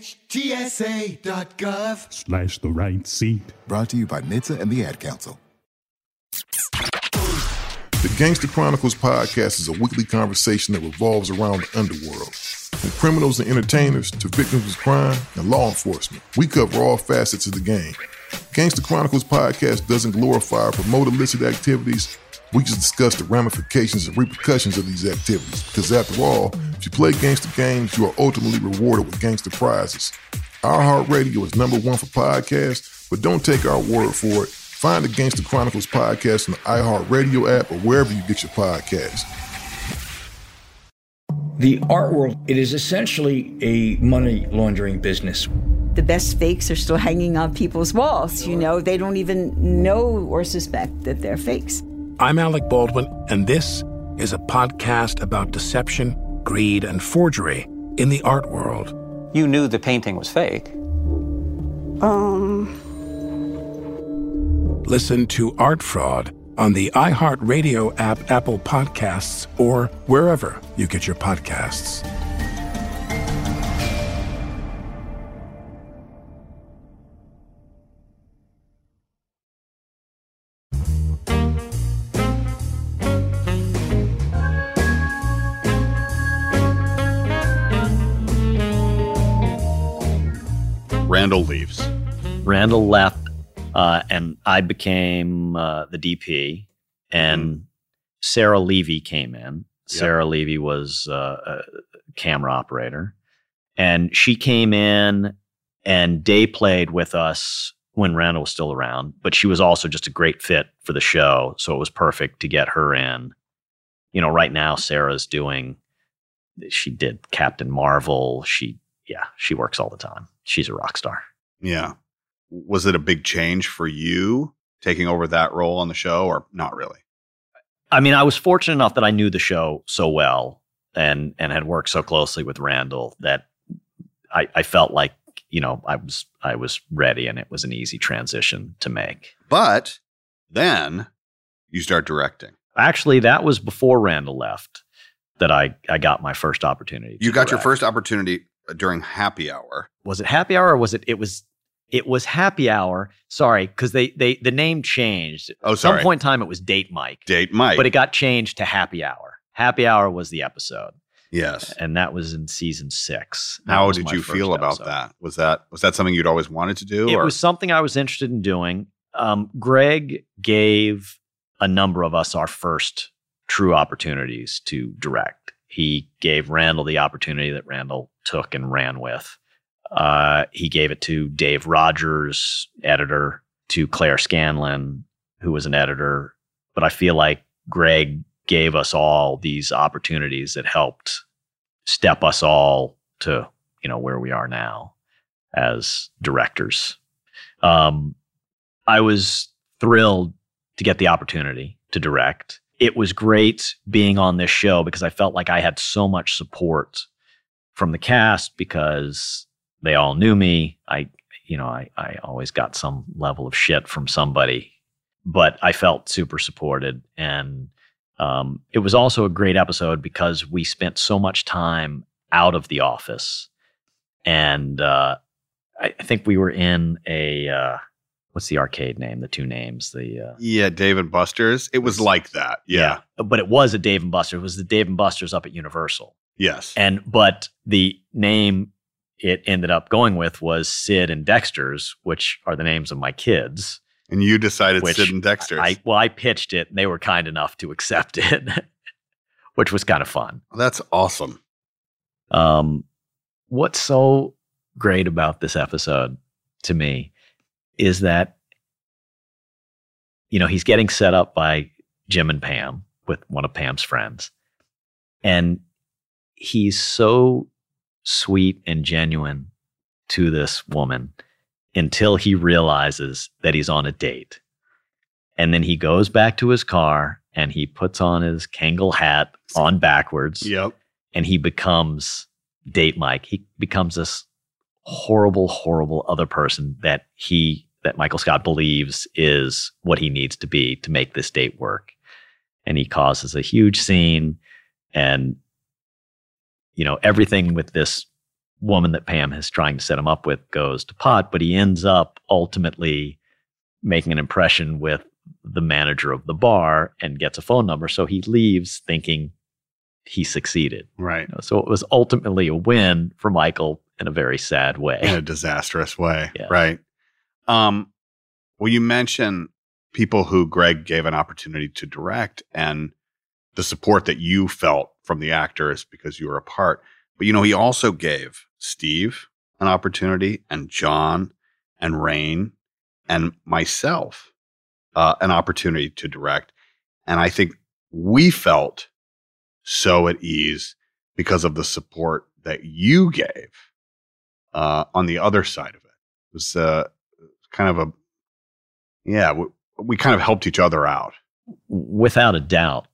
nhtsa.gov/the right seat. Brought to you by NHTSA and the Ad Council. The Gangster Chronicles podcast is a weekly conversation that revolves around the underworld. From criminals and entertainers to victims of crime and law enforcement, we cover all facets of the game. Gangster Chronicles podcast doesn't glorify or promote illicit activities. We just discuss the ramifications and repercussions of these activities. Because after all, if you play gangster games, you are ultimately rewarded with gangster prizes. iHeartRadio is #1 for podcasts, but don't take our word for it. Find the Gangster Chronicles podcast on the iHeartRadio app or wherever you get your podcasts. The art world, it is essentially a money laundering business. The best fakes are still hanging on people's walls. They don't even know or suspect that they're fakes. I'm Alec Baldwin, and this is a podcast about deception, greed, and forgery in the art world. You knew the painting was fake. Listen to Art Fraud on the iHeartRadio app, Apple Podcasts, or wherever you get your podcasts. Randall leaves. Randall left, and I became the DP, and Sarah Levy came in. Yep. Sarah Levy was a camera operator, and she came in and day played with us when Randall was still around, but she was also just a great fit for the show, so it was perfect to get her in. Right now Sarah's she did Captain Marvel. She works all the time. She's a rock star. Yeah. Was it a big change for you taking over that role on the show, or not really? I mean, I was fortunate enough that I knew the show so well and had worked so closely with Randall that I felt like, I was ready, and it was an easy transition to make. But then you start directing. Actually, that was before Randall left that I got my first opportunity. You got your first opportunity during Happy Hour. Was it Happy Hour, or was it was Happy Hour. Sorry, because the name changed. Oh, sorry. At some point in time, it was Date Mike. Date Mike. But it got changed to Happy Hour. Happy Hour was the episode. Yes. And that was in season 6. How did you feel about that? Was that something you'd always wanted to do? It was something I was interested in doing. Greg gave a number of us our first true opportunities to direct. He gave Randall the opportunity that Randall took and ran with. He gave it to Dave Rogers, editor, to Claire Scanlon, who was an editor. But I feel like Greg gave us all these opportunities that helped step us all to, where we are now as directors. I was thrilled to get the opportunity to direct. It was great being on this show because I felt like I had so much support from the cast because they all knew me. I always got some level of shit from somebody, but I felt super supported. And it was also a great episode because we spent so much time out of the office. And I think we were in a, what's the arcade name? The two names. Dave and Buster's. It was like that. Yeah. But it was a Dave and Buster's. It was the Dave and Buster's up at Universal. Yes. But the name it ended up going with was Sid and Dexter's, which are the names of my kids. And you decided Sid and Dexter's. I pitched it, and they were kind enough to accept it, which was kind of fun. That's awesome. What's so great about this episode to me is that, he's getting set up by Jim and Pam with one of Pam's friends. And he's so sweet and genuine to this woman until he realizes that he's on a date. And then he goes back to his car and he puts on his Kangol hat on backwards. Yep. And he becomes Date Mike. He becomes this horrible, horrible other person that Michael Scott believes is what he needs to be to make this date work. And he causes a huge scene, and everything with this woman that Pam is trying to set him up with goes to pot, but he ends up ultimately making an impression with the manager of the bar and gets a phone number. So he leaves thinking he succeeded. Right. So it was ultimately a win for Michael in a very sad way. In a disastrous way. Yeah. Right. Well, you mentioned people who Greg gave an opportunity to direct and the support that you felt from the actors because you were a part. But, he also gave Steve an opportunity, and John and Rain and myself an opportunity to direct. And I think we felt so at ease because of the support that you gave on the other side of it. It was kind of we kind of helped each other out. Without a doubt.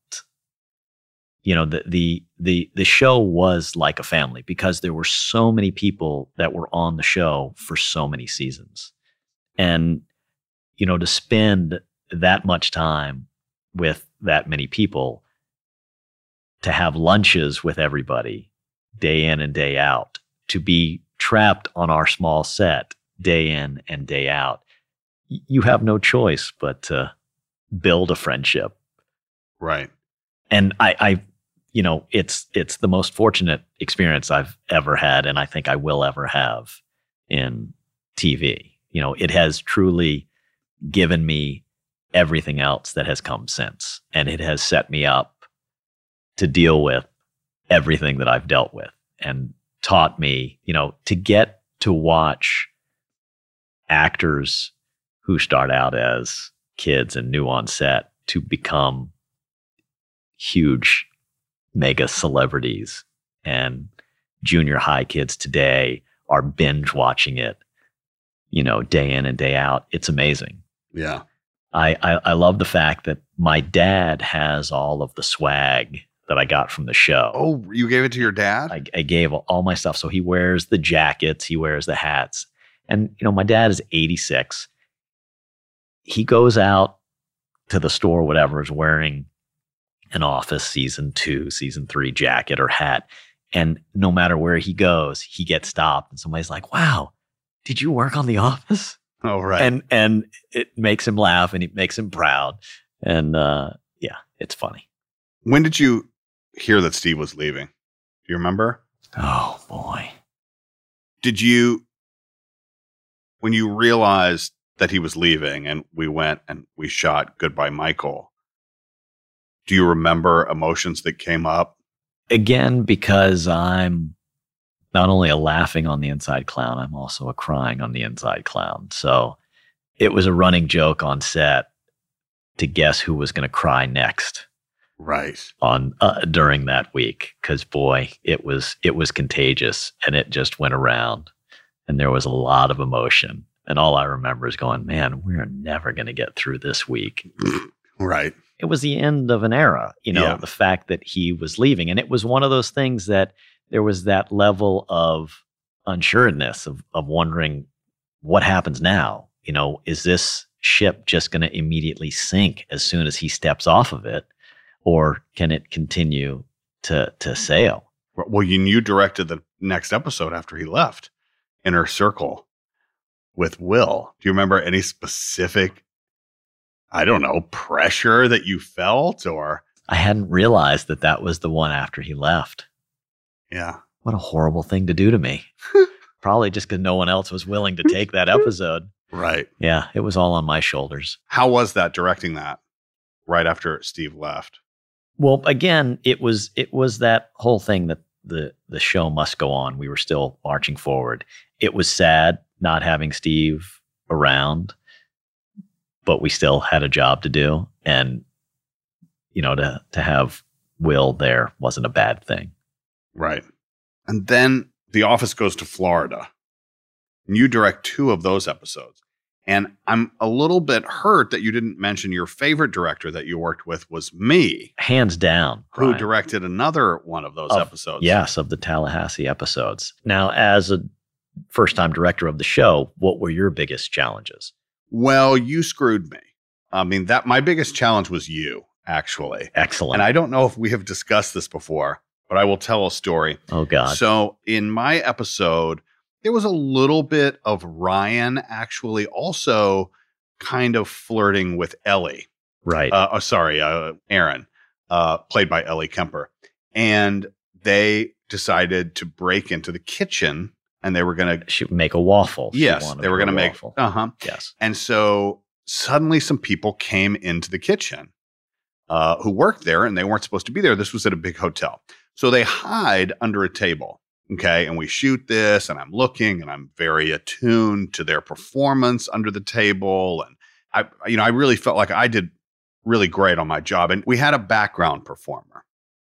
The show was like a family because there were so many people that were on the show for so many seasons. And, to spend that much time with that many people, to have lunches with everybody day in and day out, to be trapped on our small set day in and day out, you have no choice but to build a friendship. Right. And it's the most fortunate experience I've ever had, and I think I will ever have in TV. It has truly given me everything else that has come since, and it has set me up to deal with everything that I've dealt with and taught me, to get to watch actors who start out as kids and new on set to become huge mega celebrities, and junior high kids today are binge watching it, day in and day out. It's amazing. Yeah. I love the fact that my dad has all of the swag that I got from the show. Oh, you gave it to your dad? I gave all my stuff. So he wears the jackets, he wears the hats. And, my dad is 86. He goes out to the store, whatever, is wearing an Office season 2, season 3 jacket or hat. And no matter where he goes, he gets stopped. And somebody's like, wow, did you work on The Office? Oh, right. And it makes him laugh and it makes him proud. And yeah, it's funny. When did you hear that Steve was leaving? Do you remember? Oh, boy. When you realized that he was leaving and we went and we shot Goodbye, Michael, do you remember emotions that came up? Again, because I'm not only a laughing on the inside clown, I'm also a crying on the inside clown. So it was a running joke on set to guess who was going to cry next. Right. On during that week, because boy, it was contagious and it just went around and there was a lot of emotion. And all I remember is going, man, we're never going to get through this week. Right. It was the end of an era, the fact that he was leaving. And it was one of those things that there was that level of unsureness of wondering what happens now. Is this ship just going to immediately sink as soon as he steps off of it? Or can it continue to sail? Well, you directed the next episode after he left, Inner Circle, with Will. Do you remember any specific, pressure that you felt? Or I hadn't realized that was the one after he left. Yeah. What a horrible thing to do to me. Probably just because no one else was willing to take that episode. Right. Yeah, it was all on my shoulders. How was that, directing that right after Steve left? Well, again, it was that whole thing that the show must go on. We were still marching forward. It was sad not having Steve around, but we still had a job to do. And, to have Will there wasn't a bad thing. Right. And then The Office goes to Florida. And you direct 2 of those episodes. And I'm a little bit hurt that you didn't mention your favorite director that you worked with was me. Hands down. Who directed another one of those episodes. Yes, of the Tallahassee episodes. Now, as a first-time director of the show, what were your biggest challenges? Well, you screwed me. I mean, my biggest challenge was you, actually. Excellent. And I don't know if we have discussed this before, but I will tell a story. Oh, God. So in my episode, there was a little bit of Ryan actually also kind of flirting with Ellie. Right. Aaron, played by Ellie Kemper. And they decided to break into the kitchen and they were going to make a waffle. Yes, they were going to make. Yes. And so suddenly some people came into the kitchen who worked there and they weren't supposed to be there. This was at a big hotel. So they hide under a table. Okay. And we shoot this and I'm looking and I'm very attuned to their performance under the table. And I really felt like I did really great on my job. And we had a background performer.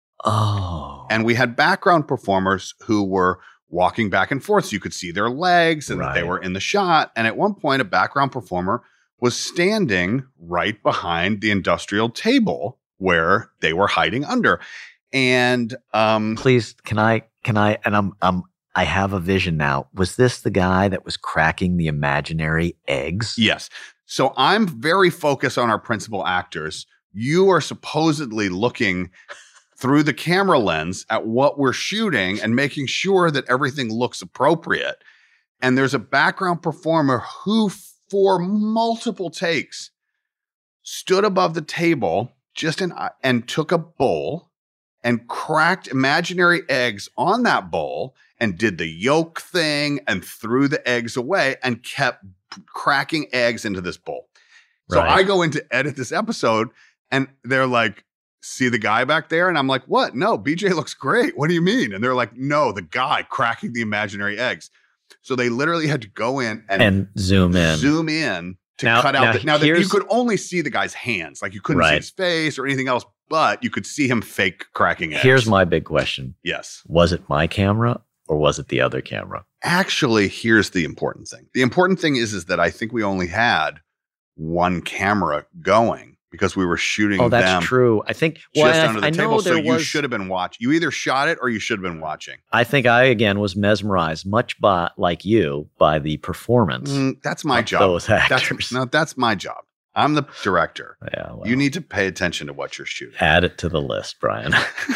Oh. And we had background performers who were walking back and forth. So you could see their legs and they were in the shot. And at one point, a background performer was standing right behind the industrial table where they were hiding under. And please, can I, and I have a vision now. Was this the guy that was cracking the imaginary eggs? Yes. So I'm very focused on our principal actors. You are supposedly looking through the camera lens at what we're shooting and making sure that everything looks appropriate. And there's a background performer who, for multiple takes, stood above the table and took a bowl and cracked imaginary eggs on that bowl and did the yolk thing and threw the eggs away and kept cracking eggs into this bowl. So I go in to edit this episode and they're like, see the guy back there? And I'm like, what? No, BJ looks great. What do you mean? And they're like, no, the guy cracking the imaginary eggs. So they literally had to go in and zoom in to cut out. Now that you could only see the guy's hands, like you couldn't see his face or anything else, but you could see him fake cracking eggs. Here's my big question. Yes. Was it my camera or was it the other camera? actually, here's the important thing. The important thing is that I think we only had one camera going because we were shooting them. Oh, that's true. I think just under the table. So you was, should have been watching. You either shot it or you should have been watching. I think I, again, was mesmerized, much like you, by the performance. That's my job. Those actors. That's my job. I'm the director. Yeah, well, you need to pay attention to what you're shooting. Add it to the list, Brian.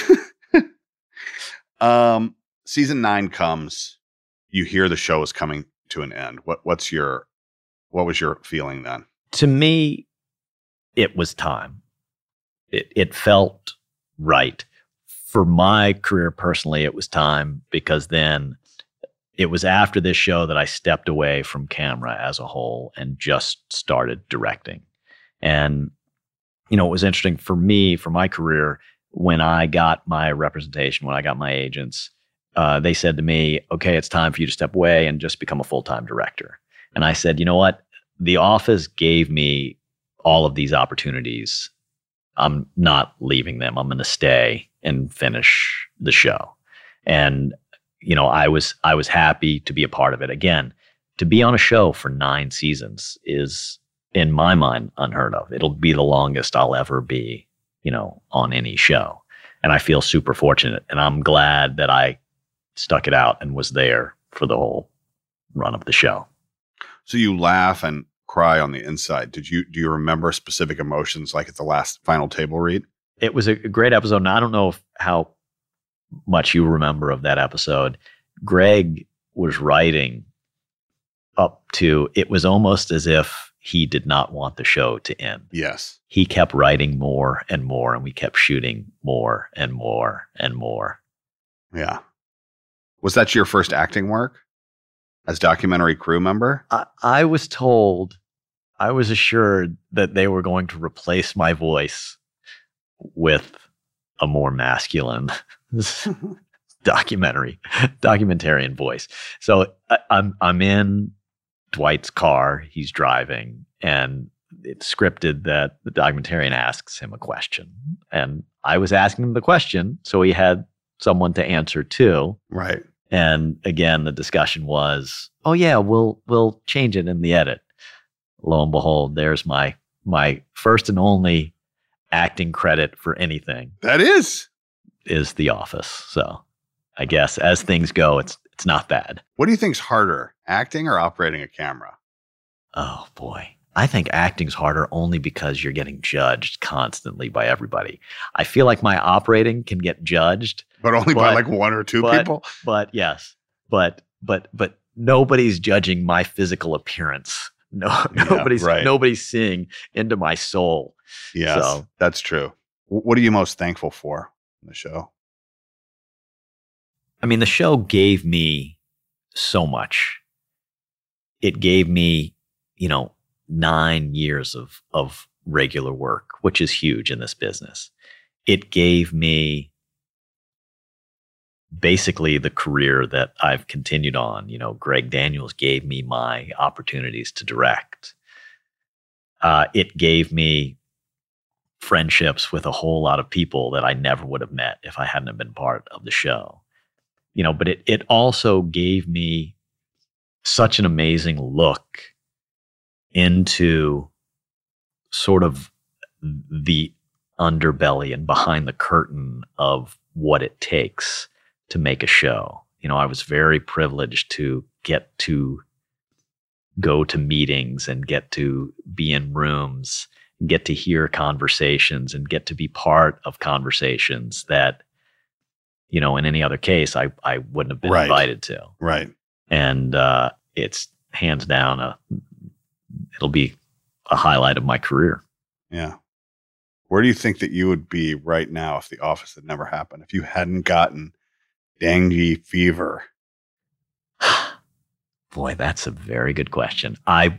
Season 9 comes. You hear the show is coming to an end. What was your feeling then? To me, it was time. It felt right. For my career personally, it was time because then it was after this show that I stepped away from camera as a whole and just started directing. And, it was interesting for me, for my career, when I got my representation, when I got my agents, they said to me, okay, it's time for you to step away and just become a full-time director. And I said, you know what? The Office gave me all of these opportunities. I'm not leaving them. I'm going to stay and finish the show. And, I was happy to be a part of it. Again, to be on a show for 9 seasons is, in my mind, unheard of. It'll be the longest I'll ever be, on any show. And I feel super fortunate. And I'm glad that I stuck it out and was there for the whole run of the show. So you laugh and cry on the inside. Do you remember specific emotions like at the last final table read? It was a great episode. And I don't know how much you remember of that episode. Greg was writing up to, it was almost as if he did not want the show to end. Yes. He kept writing more and more, and we kept shooting more and more and more. Yeah. Was that your first acting work as documentary crew member? I was told, I was assured that they were going to replace my voice with a more masculine documentarian voice. So I'm in Dwight's car, he's driving, and it's scripted that the documentarian asks him a question. And I was asking him the question, so he had someone to answer to. Right. And again, the discussion was, oh yeah, we'll change it in the edit. Lo and behold, there's my first and only acting credit for anything. That is The Office. So I guess as things go, it's not bad. What do you think's harder, acting or operating a camera? Oh boy. I think acting's harder only because you're getting judged constantly by everybody. I feel like my operating can get judged, but only by like 1 or 2 people. But yes, but nobody's judging my physical appearance. Nobody's seeing into my soul. Yes, so, that's true. What are you most thankful for in the show? I mean, the show gave me so much. It gave me, 9 years of regular work, which is huge in this business. It gave me basically the career that I've continued on. Greg Daniels gave me my opportunities to direct. It gave me friendships with a whole lot of people that I never would have met if I hadn't been part of the show. But it also gave me such an amazing look into sort of the underbelly and behind the curtain of what it takes to make a show. I was very privileged to get to go to meetings and get to be in rooms, get to hear conversations and get to be part of conversations that, in any other case, I wouldn't have been invited to. Right. And it's hands down, it'll be a highlight of my career. Yeah. Where do you think that you would be right now if The Office had never happened? If you hadn't gotten dengue fever? Boy, that's a very good question. I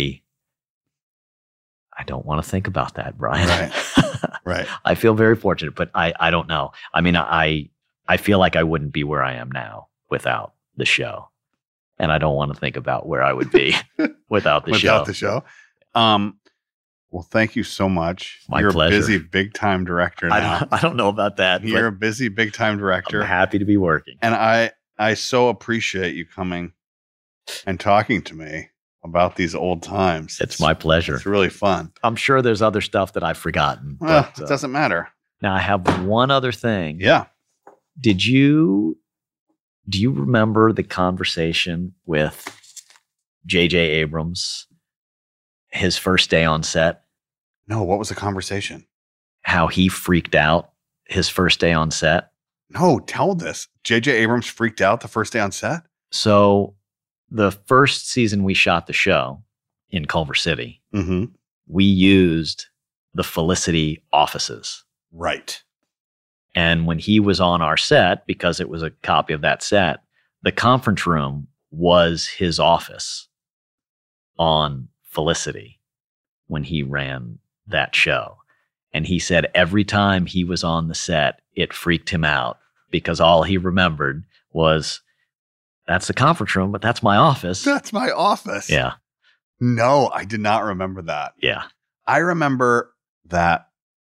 don't want to think about that, Brian. Right. I feel very fortunate, but I don't know. I mean, I feel like I wouldn't be where I am now without the show. And I don't want to think about where I would be without the show. Without the show. Well, thank you so much. My pleasure. You're a busy, big-time director now. I don't know about that. You're a busy, big-time director. I'm happy to be working. And I so appreciate you coming and talking to me about these old times. It's my pleasure. It's really fun. I'm sure there's other stuff that I've forgotten. Well, but, it doesn't matter. Now I have one other thing. Yeah. Do you remember the conversation with J.J. Abrams, his first day on set? No, what was the conversation? How he freaked out his first day on set? No, tell this. J.J. Abrams freaked out the first day on set? So the first season we shot the show in Culver City, we used the Felicity offices. Right. And when he was on our set, because it was a copy of that set, the conference room was his office on Felicity when he ran that show. And he said every time he was on the set, it freaked him out because all he remembered was, that's the conference room, but that's my office. That's my office. Yeah. No, I did not remember that. Yeah. I remember that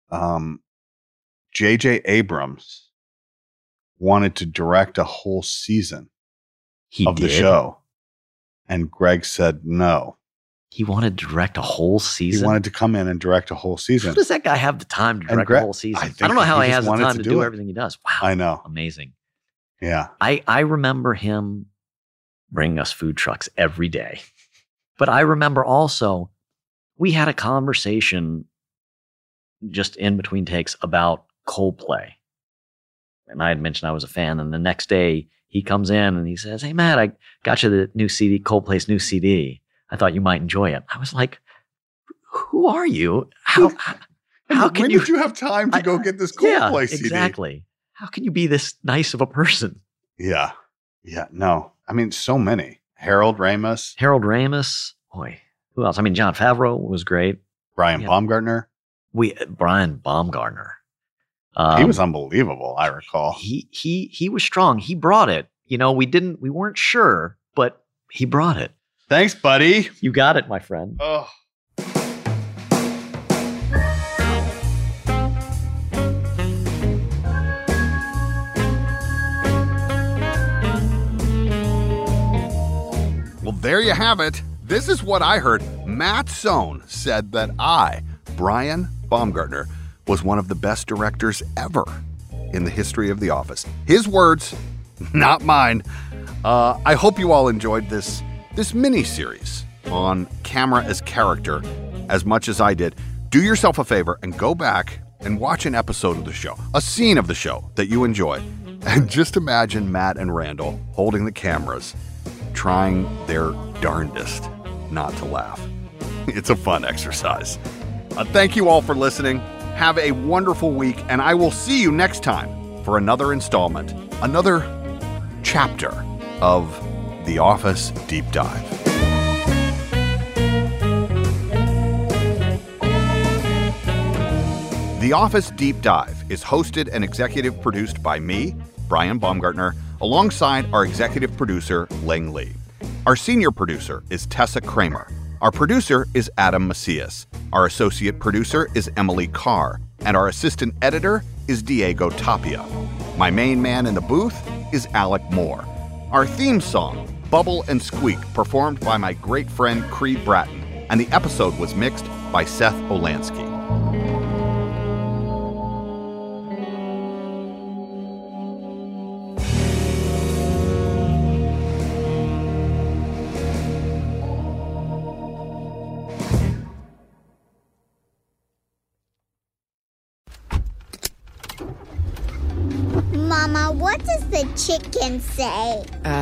J.J. Abrams wanted to direct a whole season of the show. And Greg said no. He wanted to direct a whole season? He wanted to come in and direct a whole season. How does that guy have the time to direct a whole season? I don't know how he has the time to do everything he does. Wow. I know. Amazing. Yeah. I remember him bringing us food trucks every day. But I remember also we had a conversation just in between takes about Coldplay. And I had mentioned I was a fan. And the next day he comes in and he says, "Hey, Matt, I got you the new CD, Coldplay's new CD. I thought you might enjoy it." I was like, who are you? How can did you have time to go get this Coldplay CD? Exactly. How can you be this nice of a person? Yeah. Yeah. No. I mean, so many. Harold Ramis. Boy, who else? I mean, Jon Favreau was great. Brian Baumgartner. Brian Baumgartner. He was unbelievable, I recall. He was strong. He brought it. You know, we weren't sure, but he brought it. Thanks, buddy. You got it, my friend. Oh. Well, there you have it. This is what I heard. Matt Sohn said that I, Brian Baumgartner, was one of the best directors ever in the history of The Office. His words, not mine. I hope you all enjoyed this mini-series on camera as character as much as I did. Do yourself a favor and go back and watch an episode of the show, a scene of the show that you enjoy. And just imagine Matt and Randall holding the cameras, trying their darndest not to laugh. It's a fun exercise. Thank you all for listening. Have a wonderful week, and I will see you next time for another installment, another chapter of The Office Deep Dive. The Office Deep Dive is hosted and executive produced by me, Brian Baumgartner, alongside our executive producer, Ling Lee. Our senior producer is Tessa Kramer. Our producer is Adam Macias. Our associate producer is Emily Carr. And our assistant editor is Diego Tapia. My main man in the booth is Alec Moore. Our theme song, Bubble and Squeak, performed by my great friend Creed Bratton. And the episode was mixed by Seth Olansky. Mama, what does the chicken say?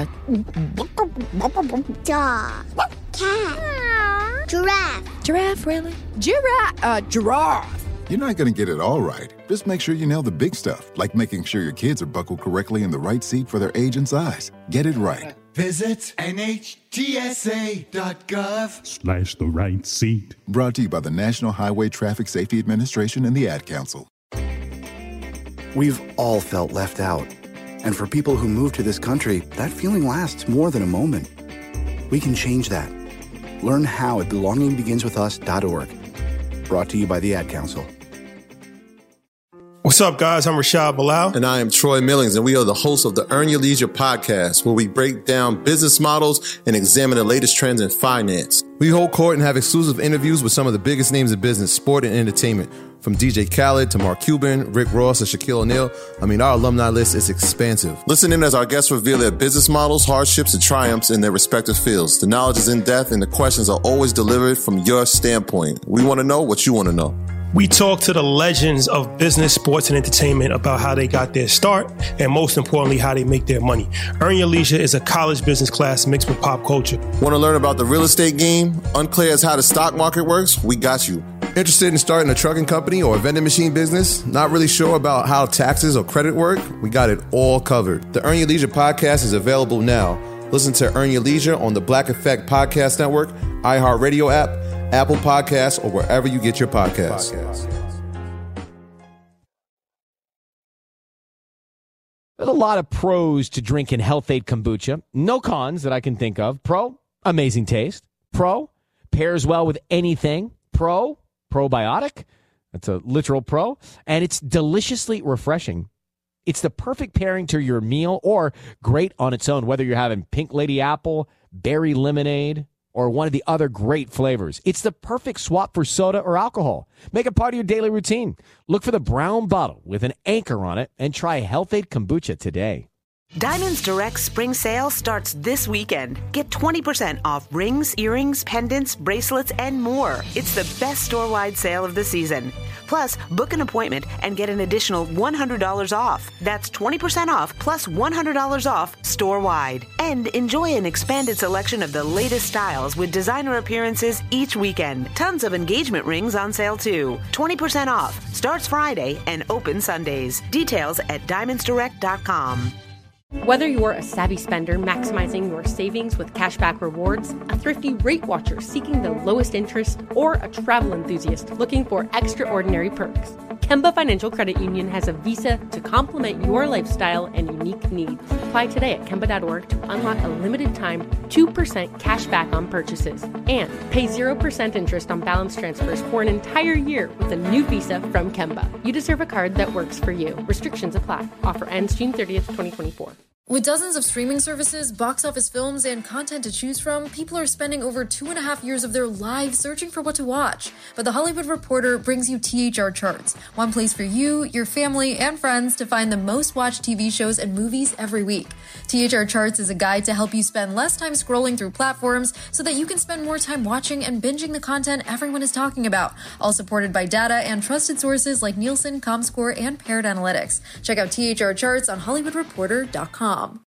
Dog. Cat. Giraffe. Giraffe, really? Giraffe. You're not going to get it all right. Just make sure you nail the big stuff, like making sure your kids are buckled correctly in the right seat for their age and size. Get it right. Visit NHTSA.gov/the right seat. Brought to you by the National Highway Traffic Safety Administration and the Ad Council. We've all felt left out. And for people who move to this country, that feeling lasts more than a moment. We can change that. Learn how at belongingbeginswithus.org. Brought to you by the Ad Council. What's up, guys? I'm Rashad Bilal. And I am Troy Millings, and we are the hosts of the Earn Your Leisure podcast, where we break down business models and examine the latest trends in finance. We hold court and have exclusive interviews with some of the biggest names in business, sport, and entertainment. From DJ Khaled to Mark Cuban, Rick Ross, and Shaquille O'Neal. I mean, our alumni list is expansive. Listen in as our guests reveal their business models, hardships, and triumphs in their respective fields. The knowledge is in depth, and the questions are always delivered from your standpoint. We want to know what you want to know. We talk to the legends of business, sports, and entertainment about how they got their start and, most importantly, how they make their money. Earn Your Leisure is a college business class mixed with pop culture. Want to learn about the real estate game? Unclear as how the stock market works? We got you. Interested in starting a trucking company or a vending machine business? Not really sure about how taxes or credit work? We got it all covered. The Earn Your Leisure podcast is available now. Listen to Earn Your Leisure on the Black Effect Podcast Network, iHeartRadio app, Apple Podcasts, or wherever you get your podcasts. There's a lot of pros to drinking Health-Ade kombucha. No cons that I can think of. Pro, amazing taste. Pro, pairs well with anything. Pro, probiotic. That's a literal pro. And it's deliciously refreshing. It's the perfect pairing to your meal or great on its own, whether you're having Pink Lady Apple, berry lemonade, or one of the other great flavors. It's the perfect swap for soda or alcohol. Make it part of your daily routine. Look for the brown bottle with an anchor on it and try Health-Ade kombucha today. Diamonds Direct Spring Sale starts this weekend. Get 20% off rings, earrings, pendants, bracelets, and more. It's the best store-wide sale of the season. Plus, book an appointment and get an additional $100 off. That's 20% off plus $100 off store-wide. And enjoy an expanded selection of the latest styles with designer appearances each weekend. Tons of engagement rings on sale too. 20% off. Starts Friday and open Sundays. Details at diamondsdirect.com. Whether you're a savvy spender maximizing your savings with cashback rewards, a thrifty rate watcher seeking the lowest interest, or a travel enthusiast looking for extraordinary perks, Kemba Financial Credit Union has a visa to complement your lifestyle and unique needs. Apply today at Kemba.org to unlock a limited-time 2% cash back on purchases and pay 0% interest on balance transfers for an entire year with a new visa from Kemba. You deserve a card that works for you. Restrictions apply. Offer ends June 30th, 2024. With dozens of streaming services, box office films, and content to choose from, people are spending over 2.5 years of their lives searching for what to watch. But The Hollywood Reporter brings you THR Charts, one place for you, your family, and friends to find the most watched TV shows and movies every week. THR Charts is a guide to help you spend less time scrolling through platforms so that you can spend more time watching and binging the content everyone is talking about, all supported by data and trusted sources like Nielsen, Comscore, and Parrot Analytics. Check out THR Charts on HollywoodReporter.com.